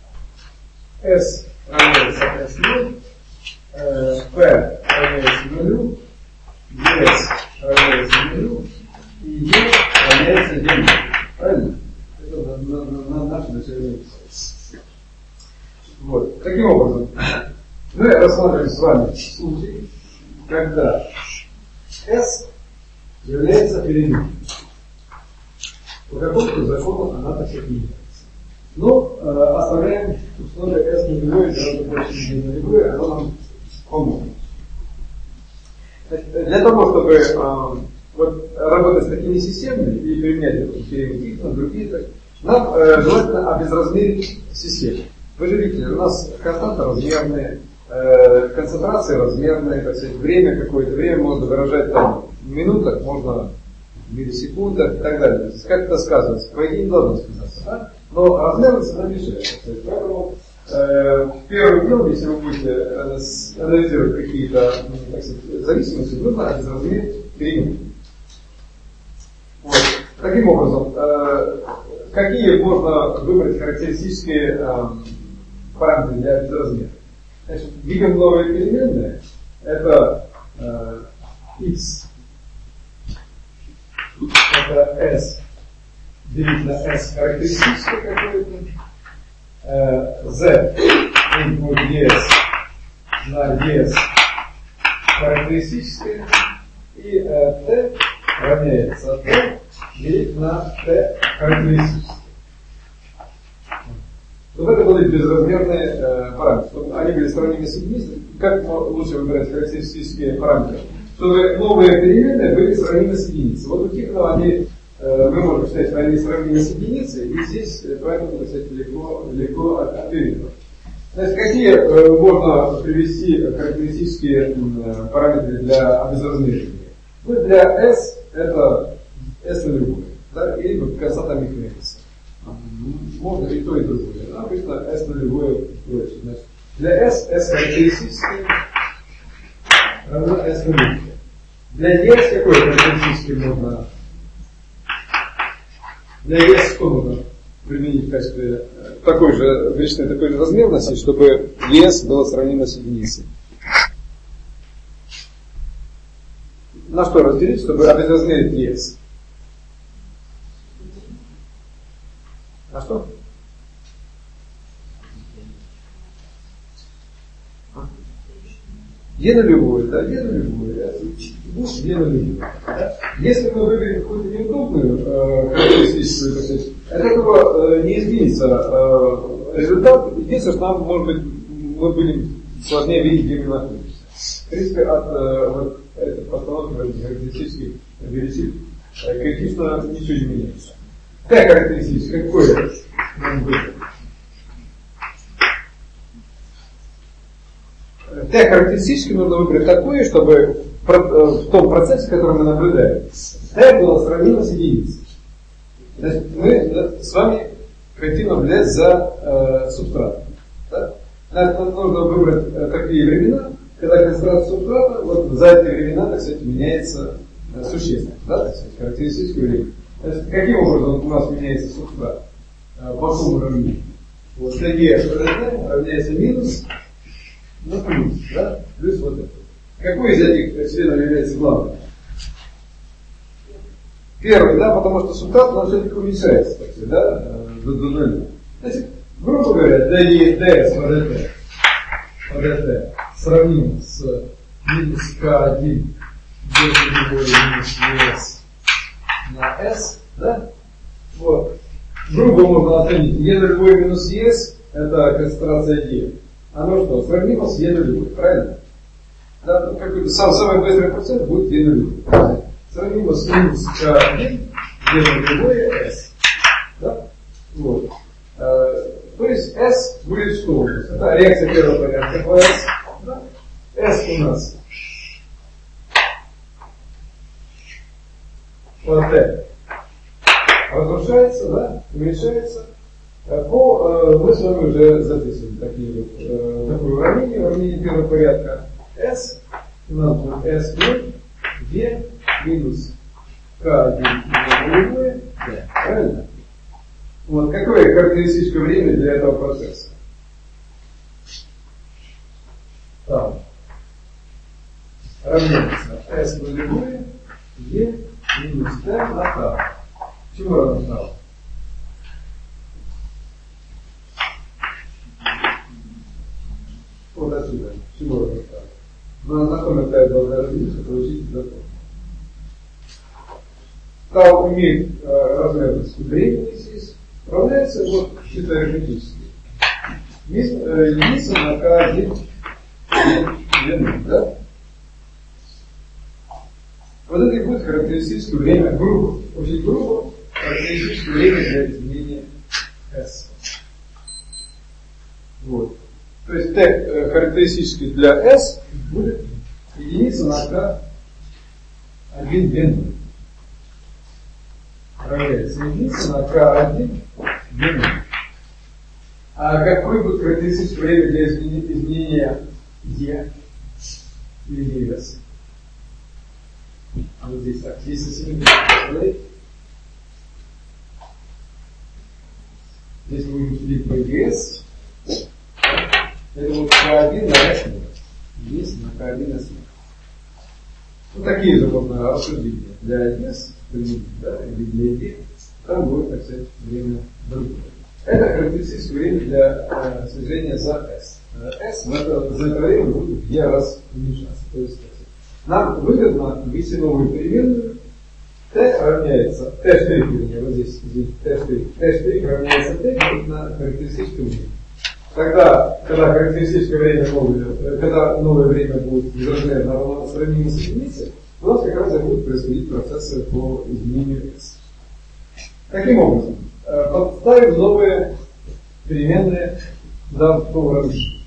S равняется S ноль, э, P равняется нулю, S равняется нулю и E равняется D. Правильно? Это на, на, на, на наши начальные условия. Вот. Таким образом, мы рассмотрим с вами случай, когда S является переменной. По какому-то закону она так и не является. Но э, оставляем условие S нулевое, гораздо больше не нулевое, оно нам поможет. Для того, чтобы э, вот, работать с такими системами и применять эту теорему Хиггса, другие, так, нам э, желательно обезразмерить систему. Вы же видите, у нас константа размерная, э, концентрация размерная, так сказать, время какое-то, время можно выражать там в минутах, можно в миллисекундах и так далее. То есть, как это сказывается? По идее не должно сказаться, да? Но размерность она мешает. Поэтому э, первым делом, если вы будете э, анализировать какие-то, так сказать, зависимости, нужно безразмерить переменные. Вот. Таким образом, э, какие можно выбрать характеристические э, параметры для безразмера? Значит, гигантовые переменные это э, x, это s делить на s характеристическое какое-то, э, z инпут ds на ds характеристическое, и э, t равняется t делить на t характеристическое. Вот это были безразмерные э, параметры. Чтобы они были сравнимы с единицей. Как лучше выбирать характеристические параметры? Чтобы новые переменные были сравнимы с единицей. Вот у Тихонова они, э, мы можем считать, что они сравнимы с единицей, и здесь поэтому, кстати, легко, легко оперировать. Значит, какие э, можно привести характеристические э, параметры для безразмерения? Ну, для S это S нулевое, да, или константа Михневица. Можно и то, и другое. Обычно S нулевое проще. Значит, для S, S характеристическое равно S нулевое. Для ES какое характеристическое можно? Для ES что нужно применить в качестве такой же величины, такой же размерности, чтобы ES было сравнимо с единицей? На что разделить, чтобы обезразмерить ES? На что? Е нулевое, да, Е нулевое, будет Е нулевое. Да? Если мы выберем какую-то неудобную э, характеристическую, так сказать, от этого э, не изменится э, результат. Единственное, что нам, может быть, мы будем сложнее видеть, где мы находимся. В принципе, от э, вот, этой постановки характеристических величин э, критично ничего не меняется. Какая характеристическая? Какое нам выбрать? Т характеристически нужно выбрать такое, чтобы в том процессе, который мы наблюдаем, Т было сравнимо с единицей. Значит, мы с вами хотим наблюдать за э, субстратом. Да? Нам нужно выбрать э, такие времена, когда концентрация субстрата вот, за эти времена, так сказать, меняется э, существенно. Да, так сказать, характеристическое время. Значит, каким образом у нас меняется субстрат? Э, по какому уравнению? Вот Е равняется минус на плюс, да? Плюс вот это. Какой из этих членов является главным? Первый, да, потому что субстрат у нас все-таки уменьшается, так сказать, да, до, до нуля. Значит, грубо говоря, ди ds по dt, по dt сравним с минус ка один делить минус es на s, да? Вот. Грубо можно оценить e нулевой минус es, это концентрация e. Оно что, сравнимо с e нулевой, правильно? Да, какой-то сам, самый быстрый процесс будет e нулевой. Сравнимо с минус ка один, e нулевое s. Да? Вот. А, то есть s будет что у нас? Это реакция первого порядка по s. Да? S у нас по t разрушается, да? Уменьшается. По, э, мы с вами уже записывали такие вот, э, такое уравнение, уравнение первого порядка. S у нас будет S ноль, V минус К один нулевое, да, правильно? Вот, какое характеристическое время для этого процесса? Там равняется S нулевое, V минус T на тау. Чего равно тау? Вот отсюда. Чего равно тау? Но на каком этапе должна развиться, получить закон. Тау имеет э, размерность времени здесь, равняется вот чисто арифметически. Единица на К один длины, да? Вот это и будет характеристическое время, грубо, очень грубо, характеристическое время для изменения S. Вот. То есть Т э, характеристически для S будет единица на К один длины. Равняется единица на К один длины. А какое будет характеристическое время для изменения, изменения Е или С? Вот здесь так, здесь асимметрия. Здесь будем судить по ЕС. Это вот К один на С есть на К один С. Вот такие же можно рассудить для ЕС, да, или для Е. Там будет, так сказать, время другое. Это характеристическое время для э, свержения за S. S в это, за это время будет в Е раз уменьшаться. То есть, нам выгодно ввести новую переменную. T равняется, T', вернее, вот здесь, здесь T', T' равняется T на характеристическое время. Тогда, когда характеристическое время новое, когда новое время будет изражено сравнимо с единицей, у нас как раз и будут происходить процессы по изменению S. Каким образом? Подставим новые переменные данного уравнения.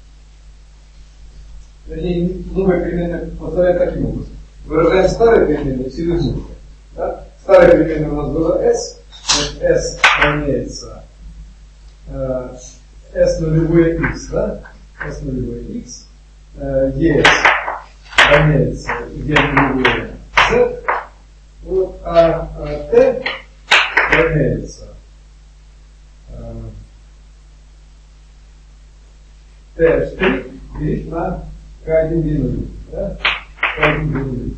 Вернее, новые переменные подставляем таким образом. Выражаем старые переменные через новые. Да? Старая переменная у нас была S, значит S равняется э, S нулевое X, да? S нулевое X, э, E равняется E нулевое Z, вот, а, а T равняется T' делить на К один Д нуль. Да? К один Д нуль.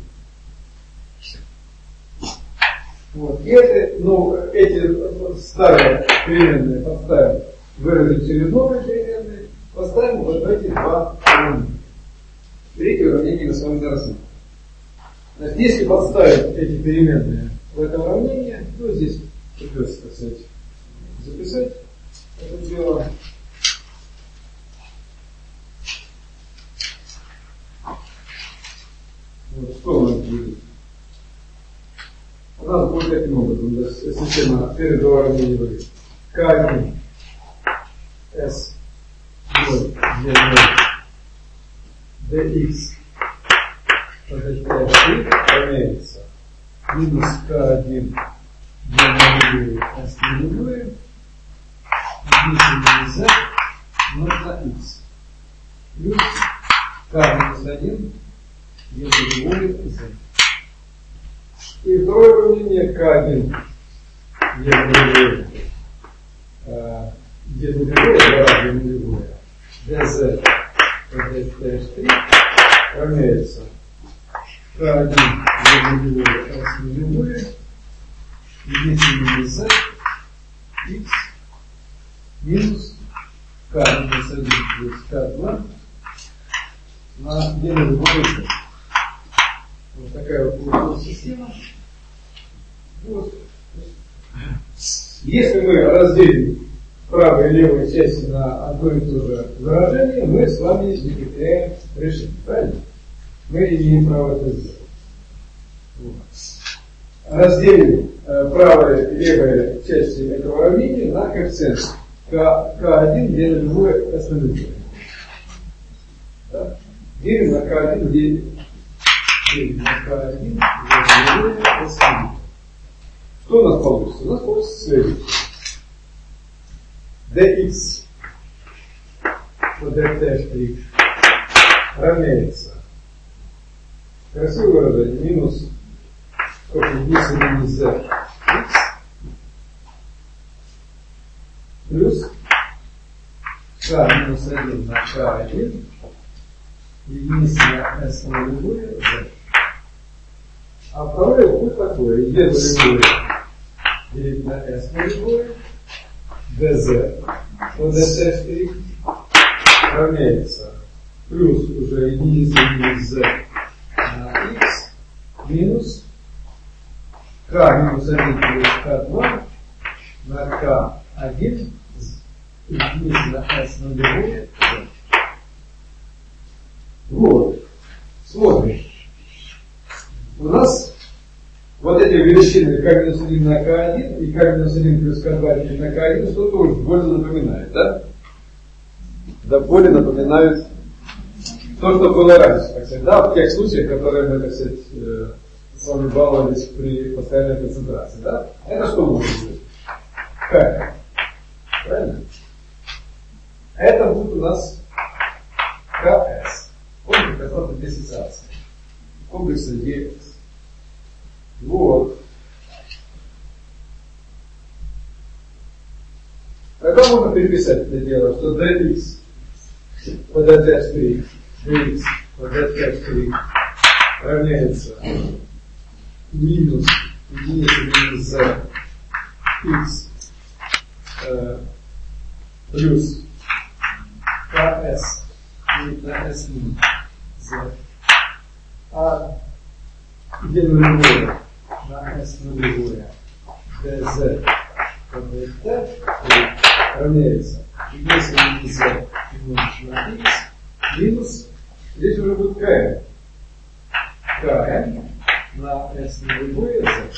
Вот. И это, ну, эти старые переменные подставим, выразим через новые переменные, поставим вот эти два уравнения. Третье уравнение мы с вами рассмотрим. Значит, если подставить эти переменные в это уравнение, то здесь придется, так сказать, записать это дело. Вот, что у нас будет? У нас будет таким образом, да, система перед два уравнения будет К один С ноль Е ноль Dx равняется минус К один Е нулевое С нулевое единица Z ноль на X плюс К минус один Е нулевое Z. И второе уравнение К один Е нулевое Е нулевое, два раза Е нулевое dz Т', равняется К один Е нулевое С нулевое единица Z X минус К минус один плюс К два на Е нулевое Z. Вот такая вот получилась система. Вот. Если мы разделим правую и левую части на одно и то же выражение, мы с вами не потеряем решение. Правильно? Мы имеем право это сделать. Вот. Разделим э, правая и левая части этого уравнения на коэффициент К один, Е нулевое, С нулевое. Да? Делим на К один, делим. Делим на К один, Е нулевое, С нулевое. Что у нас получится? У нас получится следующее. dx по dt' равняется, красивое выражение, минус единица минус z x плюс k минус один на k один единица на s нулевое z. А второе будет такое, e нулевое делить на s нулевое dz по dt' равняется плюс уже единица минус z на x минус k минус один плюс k два на k один единица на s нулевое z. Вот. Смотрим. У нас вот эти величины k минус один на k один и k минус один плюс k два делить на k один что-то уж больно напоминает, да? Да более напоминают то, что было раньше, так сказать, да, в тех случаях, которые мы, так сказать, с вами баловались при постоянной концентрации, да? Это что может быть? К. Правильно? Это будет у нас КС. Помните, константа диссоциации. Комплекса ЕС. Вот. Тогда можно переписать это дело, что dx под dx три, dx под dx три равняется минус единица минус z x э, плюс КС делить на s минус z, а где нулевое на s нулевое dz под dt равняется единица минус z умножить на x минус, здесь уже будет km. km на s нулевое z.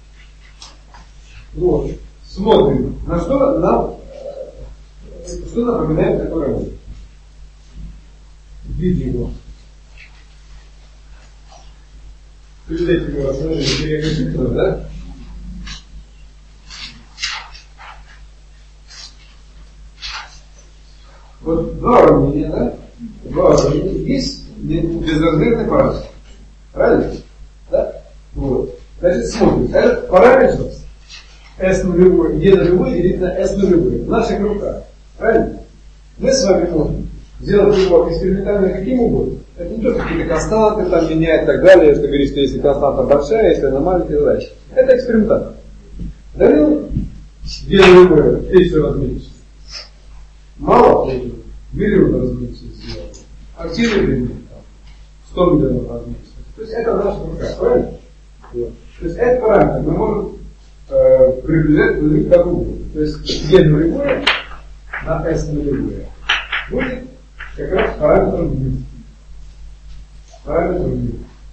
Вот. Смотрим, на что нам, что напоминает такой работа. Вид его. Перед этим мы рассмотрели периодическую, да? Вот два уравнения, да? Два уравнения. Есть безразмерный параметр. Правильно? Да? Вот. Значит, смотрим. Этот параметр S нулевой, E нулевой делить на S нулевой. В наших руках. Правильно? Мы с вами можем сделать его экспериментально каким угодно. Это не только какие-то константы там меняет и так далее, что говорит, что если константа большая, если она маленькая, и так далее. Это экспериментально. Давил E нулевой, тысячу размерчеств. Мало, миллион размерчеств сделал. Активный пример, сто миллионов размерчеств. То есть это в наших руках, правильно? Вот. То есть этот параметр мы можем э, приближать как угодно. То есть E нулевое на S нулевое будет как раз параметром μ. Параметром μ.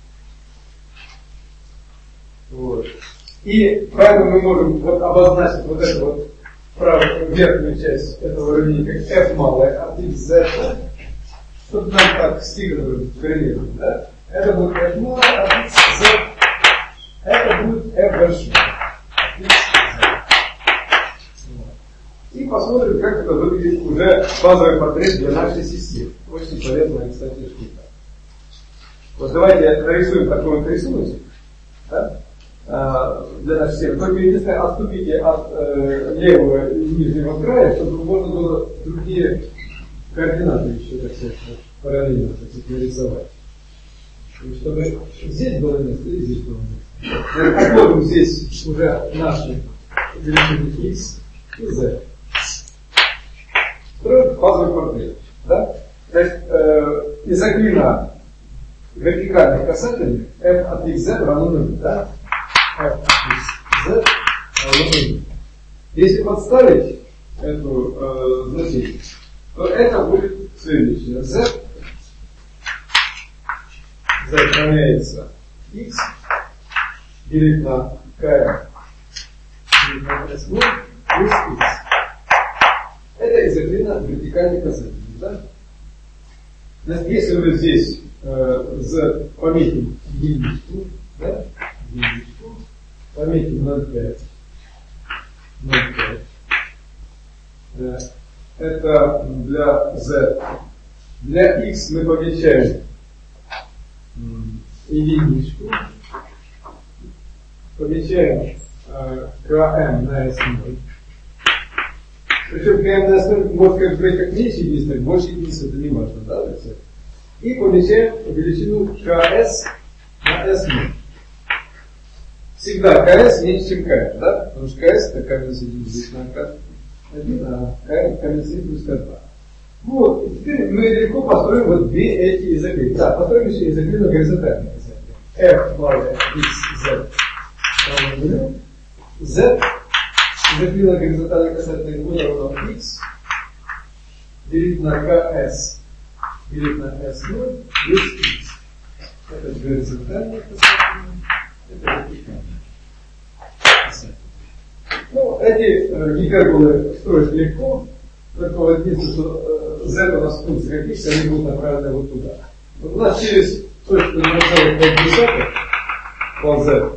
Вот. И правильно мы можем вот обозначить вот эту вот правую верхнюю часть этого уравнения как f малое от xz, чтобы нам так стигнуть коррелировать, да? Это будет f малое от xz, это будет f большое от xz. И посмотрим, как это выглядит уже базовый портрет для нашей системы. Очень полезная, кстати, штука. Вот давайте нарисуем такой вот рисунок, да? Для нашей системы. Только единственное, отступите от э, левого и нижнего края, чтобы можно было другие координаты еще, так сказать, параллельно, так сказать, нарисовать. Чтобы здесь было место и здесь было место. Отводим здесь уже наши величины x и z. Строим базовый портрет. Да? То есть э, изоклина вертикальных касательных f от xz равно нулю. Да? f от xz равно нулю. Если подставить эту э, значение, то это будет следующее. z z равняется x делить на km делить на s нуль плюс x. Это изоклина вертикальных касательных. Да? Значит, если мы здесь э, z пометим единичку, да? единичку, пометим ноль целых пять десятых, ноль целых пять. Э, это для z. Для x мы помечаем единичку, помечаем э, km на s нуль. Причем km на s нуль может как быть как меньше единицы, так больше единицы, это не важно, да? И помечаем величину ks на s нуль. Всегда ks меньше, чем km, да? Потому что ks это k минус один здесь на k один, а km k минус один плюс k два. Вот, и теперь мы легко построим вот две эти изоклины. Да, построим еще изоклину горизонтальных изоклин. f малое x z равно нулю. z изоклина горизонтальных касательных будет равно x делить на ks делить на s нуль плюс x. Это горизонтальные касательные, это вертикальные касательные. Ну, эти э, гиперболы строить легко. Только вот единственное, что э, z у нас функции каких-то, они будут направлены вот туда. Вот у нас через точку ноль целых пять десятых по z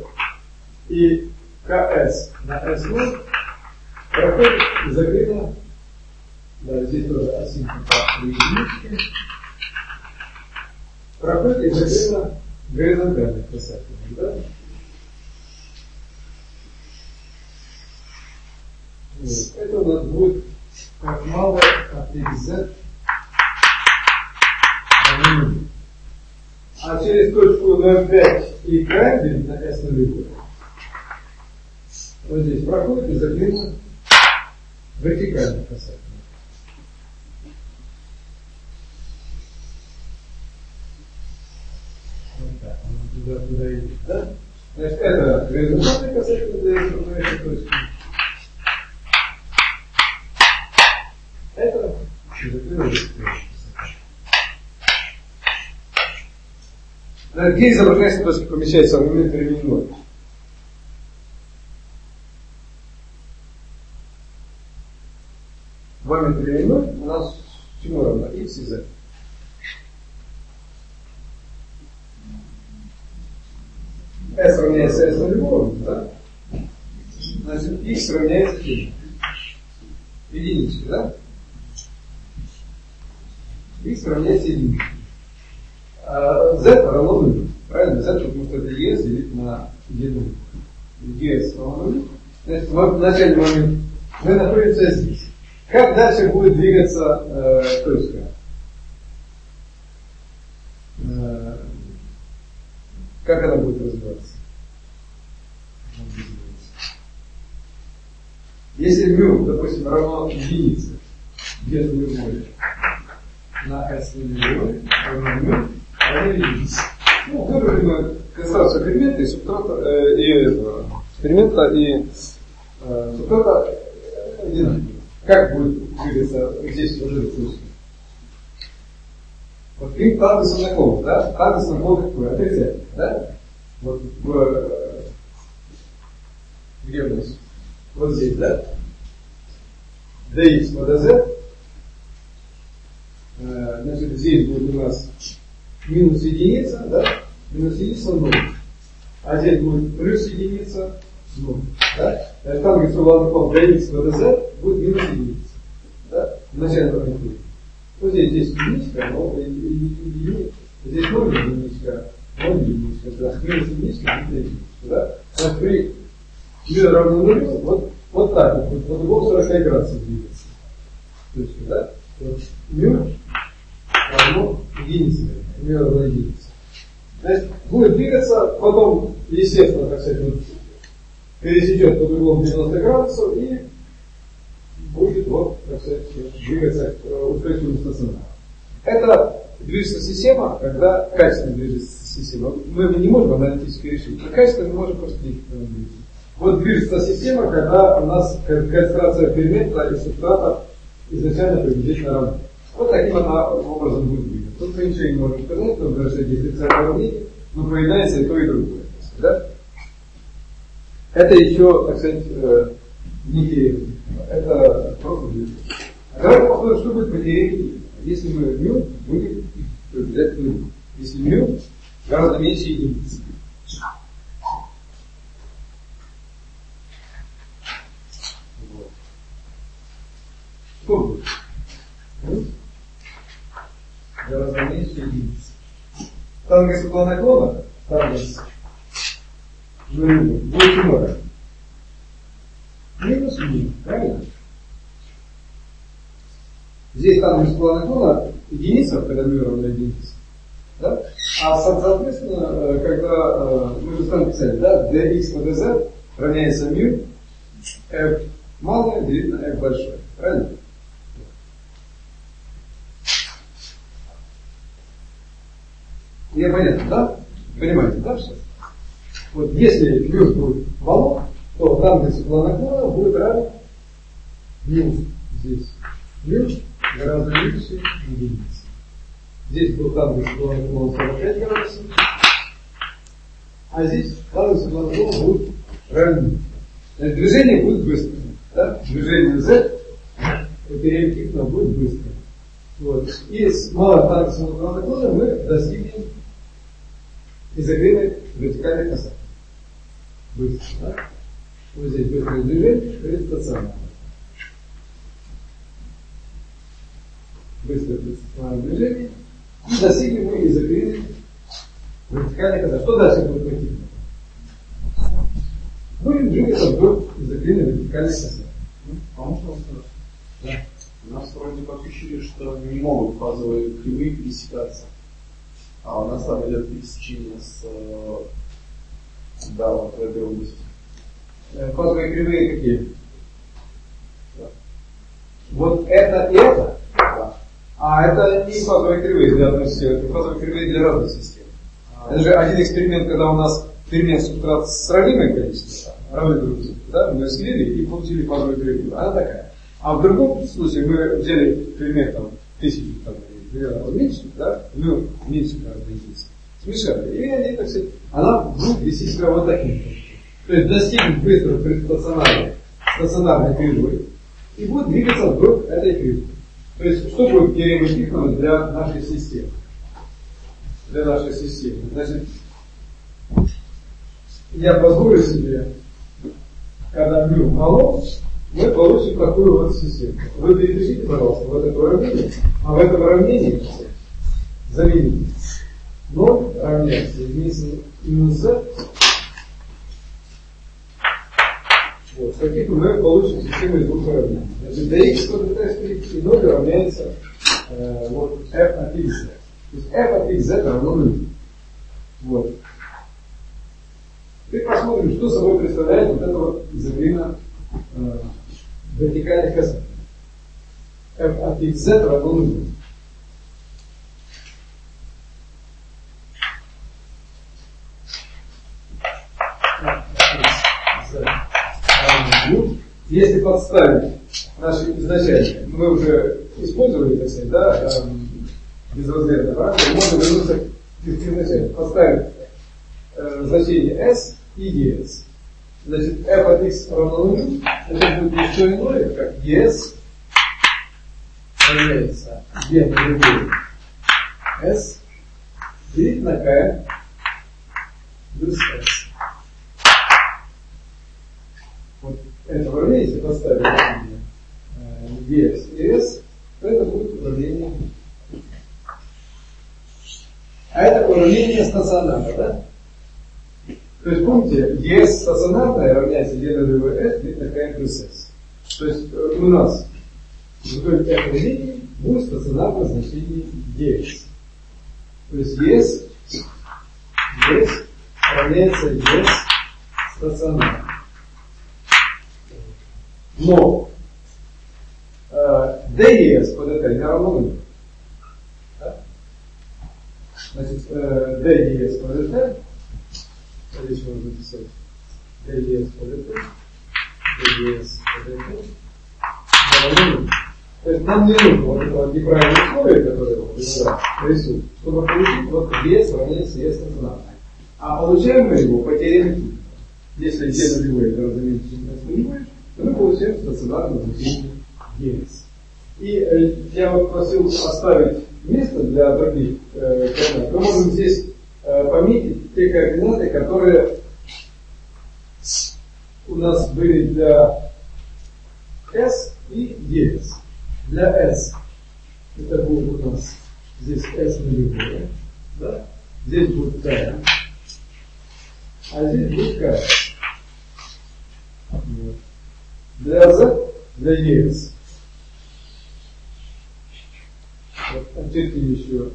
и ks на s нуль проходит изоклина Да, здесь тоже асинхронно единички. Проходит изначально горизонтальных касательных, да? Вот. Это у нас будет как малое от xz равно нулю. А через точку ноль пять и край на S нулевой вот здесь проходит изначально вертикальных касательных. Вот так, он туда, туда идет, да? Значит, это горизонтальные касательные даются на этой точке. Это где изображаемая точка помещается в момент временной? В момент временной у нас чему равно? X и Z. S равняется S нулевому, да? Значит, X равняется чему? Единичке, да? X равняется единице. А Z равно нулю. Правильно? Z, потому что это ES делить на E нуль. ES равно нулю. Значит, в начальный момент мы находимся здесь. Как дальше будет двигаться э, точка? Э, как она будет развиваться? Если μ, допустим, равно единице, без нулевой, на S нулевой, равно μ, равно единице. Ну, выбрали мы конструкцию эксперимента и субстрата, э, и этого эксперимента и э, субстрата одинаково. Как будет двигаться здесь уже точка? Вот при тангенсом наклона, да? Тангенс наклона какой? Отрицательный, да? Вот в, где у нас? Вот здесь, да? dx по dz. Э, значит, здесь будет у нас минус единица, да? Минус единица ноль. А здесь будет плюс единица ноль. Да? Тангенс наклон dx по dz будет минус единица. Да? В начальном моменте. Вот здесь, здесь единичка, но единичка. Здесь ноль единичка, ноль единичка. Да? Минус единичка, минус единичка. Да? Значит, при μ равно нулю, вот, вот так вот, вот, вот угол сорок пять градусов двигается. Точка, да? Вот μ равно единице. μ равно единице. Значит, будет двигаться, потом, естественно, так сказать, вот, пересечет под углом девяносто градусов и будет, вот, так сказать, двигаться к устойчивому стационару. Это движется система, когда качественно движется система. Мы не можем аналитически решить, а качественно мы можем просто действительно двигаться. Вот движется система, когда у нас концентрация фермента и субстрата изначально приблизительно равна. Вот таким она образом будет двигаться. Тут мы ничего не можем сказать, потому что это дифференциальное уравнение, но появляется и то, и другое. Да? Это еще, так сказать, не это просто движение. А давайте посмотрим, что будет по теореме, если мы μ будем взять нуль. Если μ гораздо меньше единицы. Что будет? Гораздо меньше единицы. Тангенс угла наклона, тангенс нулевой, будет чему равен? Минус μ, правильно? Здесь тангенс угла наклона единица, когда μ равно единице. Да? А соответственно, когда мы же с вами писали, да, dx по dz равняется μ, f малое делить на f большое. Правильно? Я понятно, да? Понимаете, да, что? Вот если плюс будет баллон, то тангенс угла наклона будет равен минус здесь. Минус гораздо меньше единицы. Здесь был тангенс угла наклона сорок пять градусов, а здесь тангенс угла наклона будет равен. Значит, движение будет быстрым. Да? Движение z периодично будет быстрым. Вот. И с малым тангенсом угла наклона мы достигнем изогревой вертикальной касательной. Быстро, да? Вот здесь быстрое движение, это стационарно. быстрое предстационарное движение, и достигли мы изокрины вертикальной косы. Что дальше будет противно? Будем двигаться вдоль изокрины вертикальной косы. А можно сказать? Да. У нас вроде как ощущение, что не могут фазовые кривые пересекаться. А у нас там идет пересечение с, да, вот в этой области. Фазовые кривые какие? Да. Вот это и это? Да. А это не фазовые кривые для одной системы, это фазовые кривые для разных систем. А, это же один эксперимент, когда у нас перемен субстрат сравнимое количество, равны друг другу, да, мы слили и получили фазовую кривую. Она такая. А в другом случае мы взяли пример там тысячу там, меньше, да, ну, меньше каждой единицы. Смешали. И они, так сказать, она будет вести себя вот таким образом. То есть достигнет быстро предстационарной стационарной кривой и будет двигаться вдоль этой кривой. То есть, что будет теорема Дихмана для нашей системы? Для нашей системы. Значит, я позволю себе, когда мю мало, мы получим такую вот систему. Вы перепишите, пожалуйста, вот это уравнение, а в этом уравнении замените ноль равняется единице минус z. Вот, каких мы получим систему из двух уравнений. Значит, dx под dt и ноль равняется э, вот, f от xz. То есть f от xz равно нулю. Вот. Теперь посмотрим, что собой представляет вот эта вот изокрина э, вертикальных косых. F от xz равно нулю. Если подставить наши изначальные, мы уже использовали, так сказать, да, эм, безразмерное равенство, можно вернуться к изначальному. Подставить э, значение s и es. Значит, f от x равно нулю, это будет не что иное, как es равняется e на другую s делить на k плюс s. Вот это уравнение, если поставить es и s, то это будет уравнение. А это уравнение стационарное, да? То есть помните, es стационарное равняется e на другой s делить на k плюс s. То есть у нас вдоль этой линии будет стационарное значение es. То есть es, es равняется es стационарное. Но э, ds под это не равно нулю. Да? Значит, э, ds под это, здесь можно написать ds под это, ds под это, равно нулю. То есть нам не нужно вот это вот неправильное условие, которое вот рисует, чтобы получить вот ds равняется s стационарное. А получаем мы его по теореме Дихмана. Если e на нулевой это разумеется, не нулевой, то мы получаем стационарное значение es. И э, я вот просил оставить место для других э, координат. Мы можем здесь э, пометить те координаты, которые у нас были для s и es. Для s это будет у нас здесь s нулевое, да? Здесь будет k, а здесь будет k. Вот. Для z, для es. Вот, очертим еще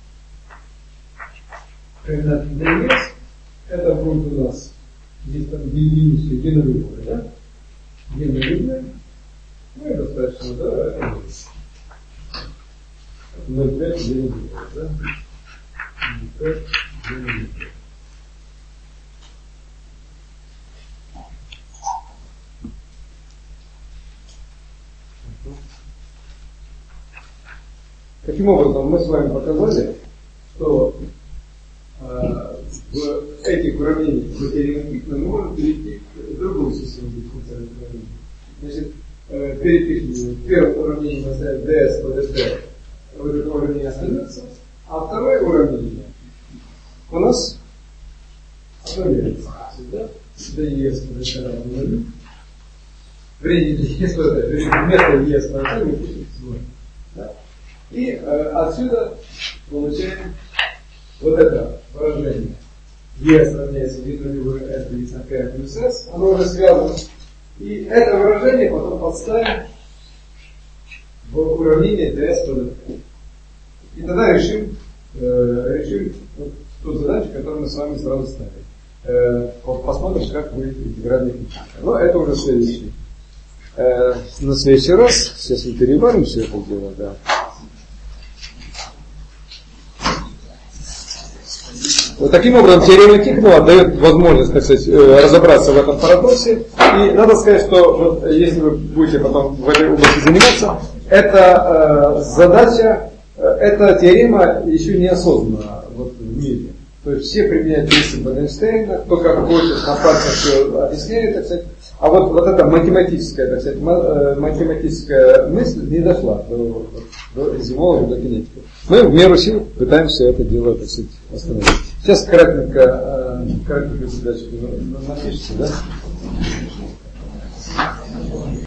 координаты для es. Это будет у нас здесь там единица e нулевое, да? e нулевое. Ну и достаточно, да, это ноль пять e нулевое, да? ноль пять e нулевое. Таким образом, мы с вами показали, что э, в этих уравнениях материального Дихмана мы можем перейти к другой системе дифференциальных уравнений. Значит, э, перепишем в первом уравнении мы ставим ds по dt, в этом уравнении остается, а второе уравнение у нас обновляется. Да? ds по dt равно нулю. Вернее, ds по dt, вместо ds по dt мы пишем свой. Да? И э, отсюда получаем вот это выражение. Е равняется ви нулевой, это и на k плюс s, оно уже связано. И это выражение потом подставим в уравнение ds под f. И тогда решим, э, решим вот ту задачу, которую мы с вами сразу ставим. Э, вот посмотрим, как будет интегральная функция. Но это уже следующий. Э, на следующий раз, сейчас мы переварим все это дело, да. Вот таким образом, теорема Тихонова дает возможность, так сказать, разобраться в этом парадоксе. И надо сказать, что вот, если вы будете потом в этой области заниматься, эта э, задача, э, эта теорема еще не осознана вот, в мире. То есть все применяют принцип Эйнштейна, кто как хочет, на пальцах все объясняет, так сказать. А вот, вот эта математическая, так сказать, математическая мысль не дошла до, до энзимологов, до кинетиков. Мы в меру сил пытаемся это дело, так сказать, остановить. Сейчас кратенько, кратенько задачу напишите, да?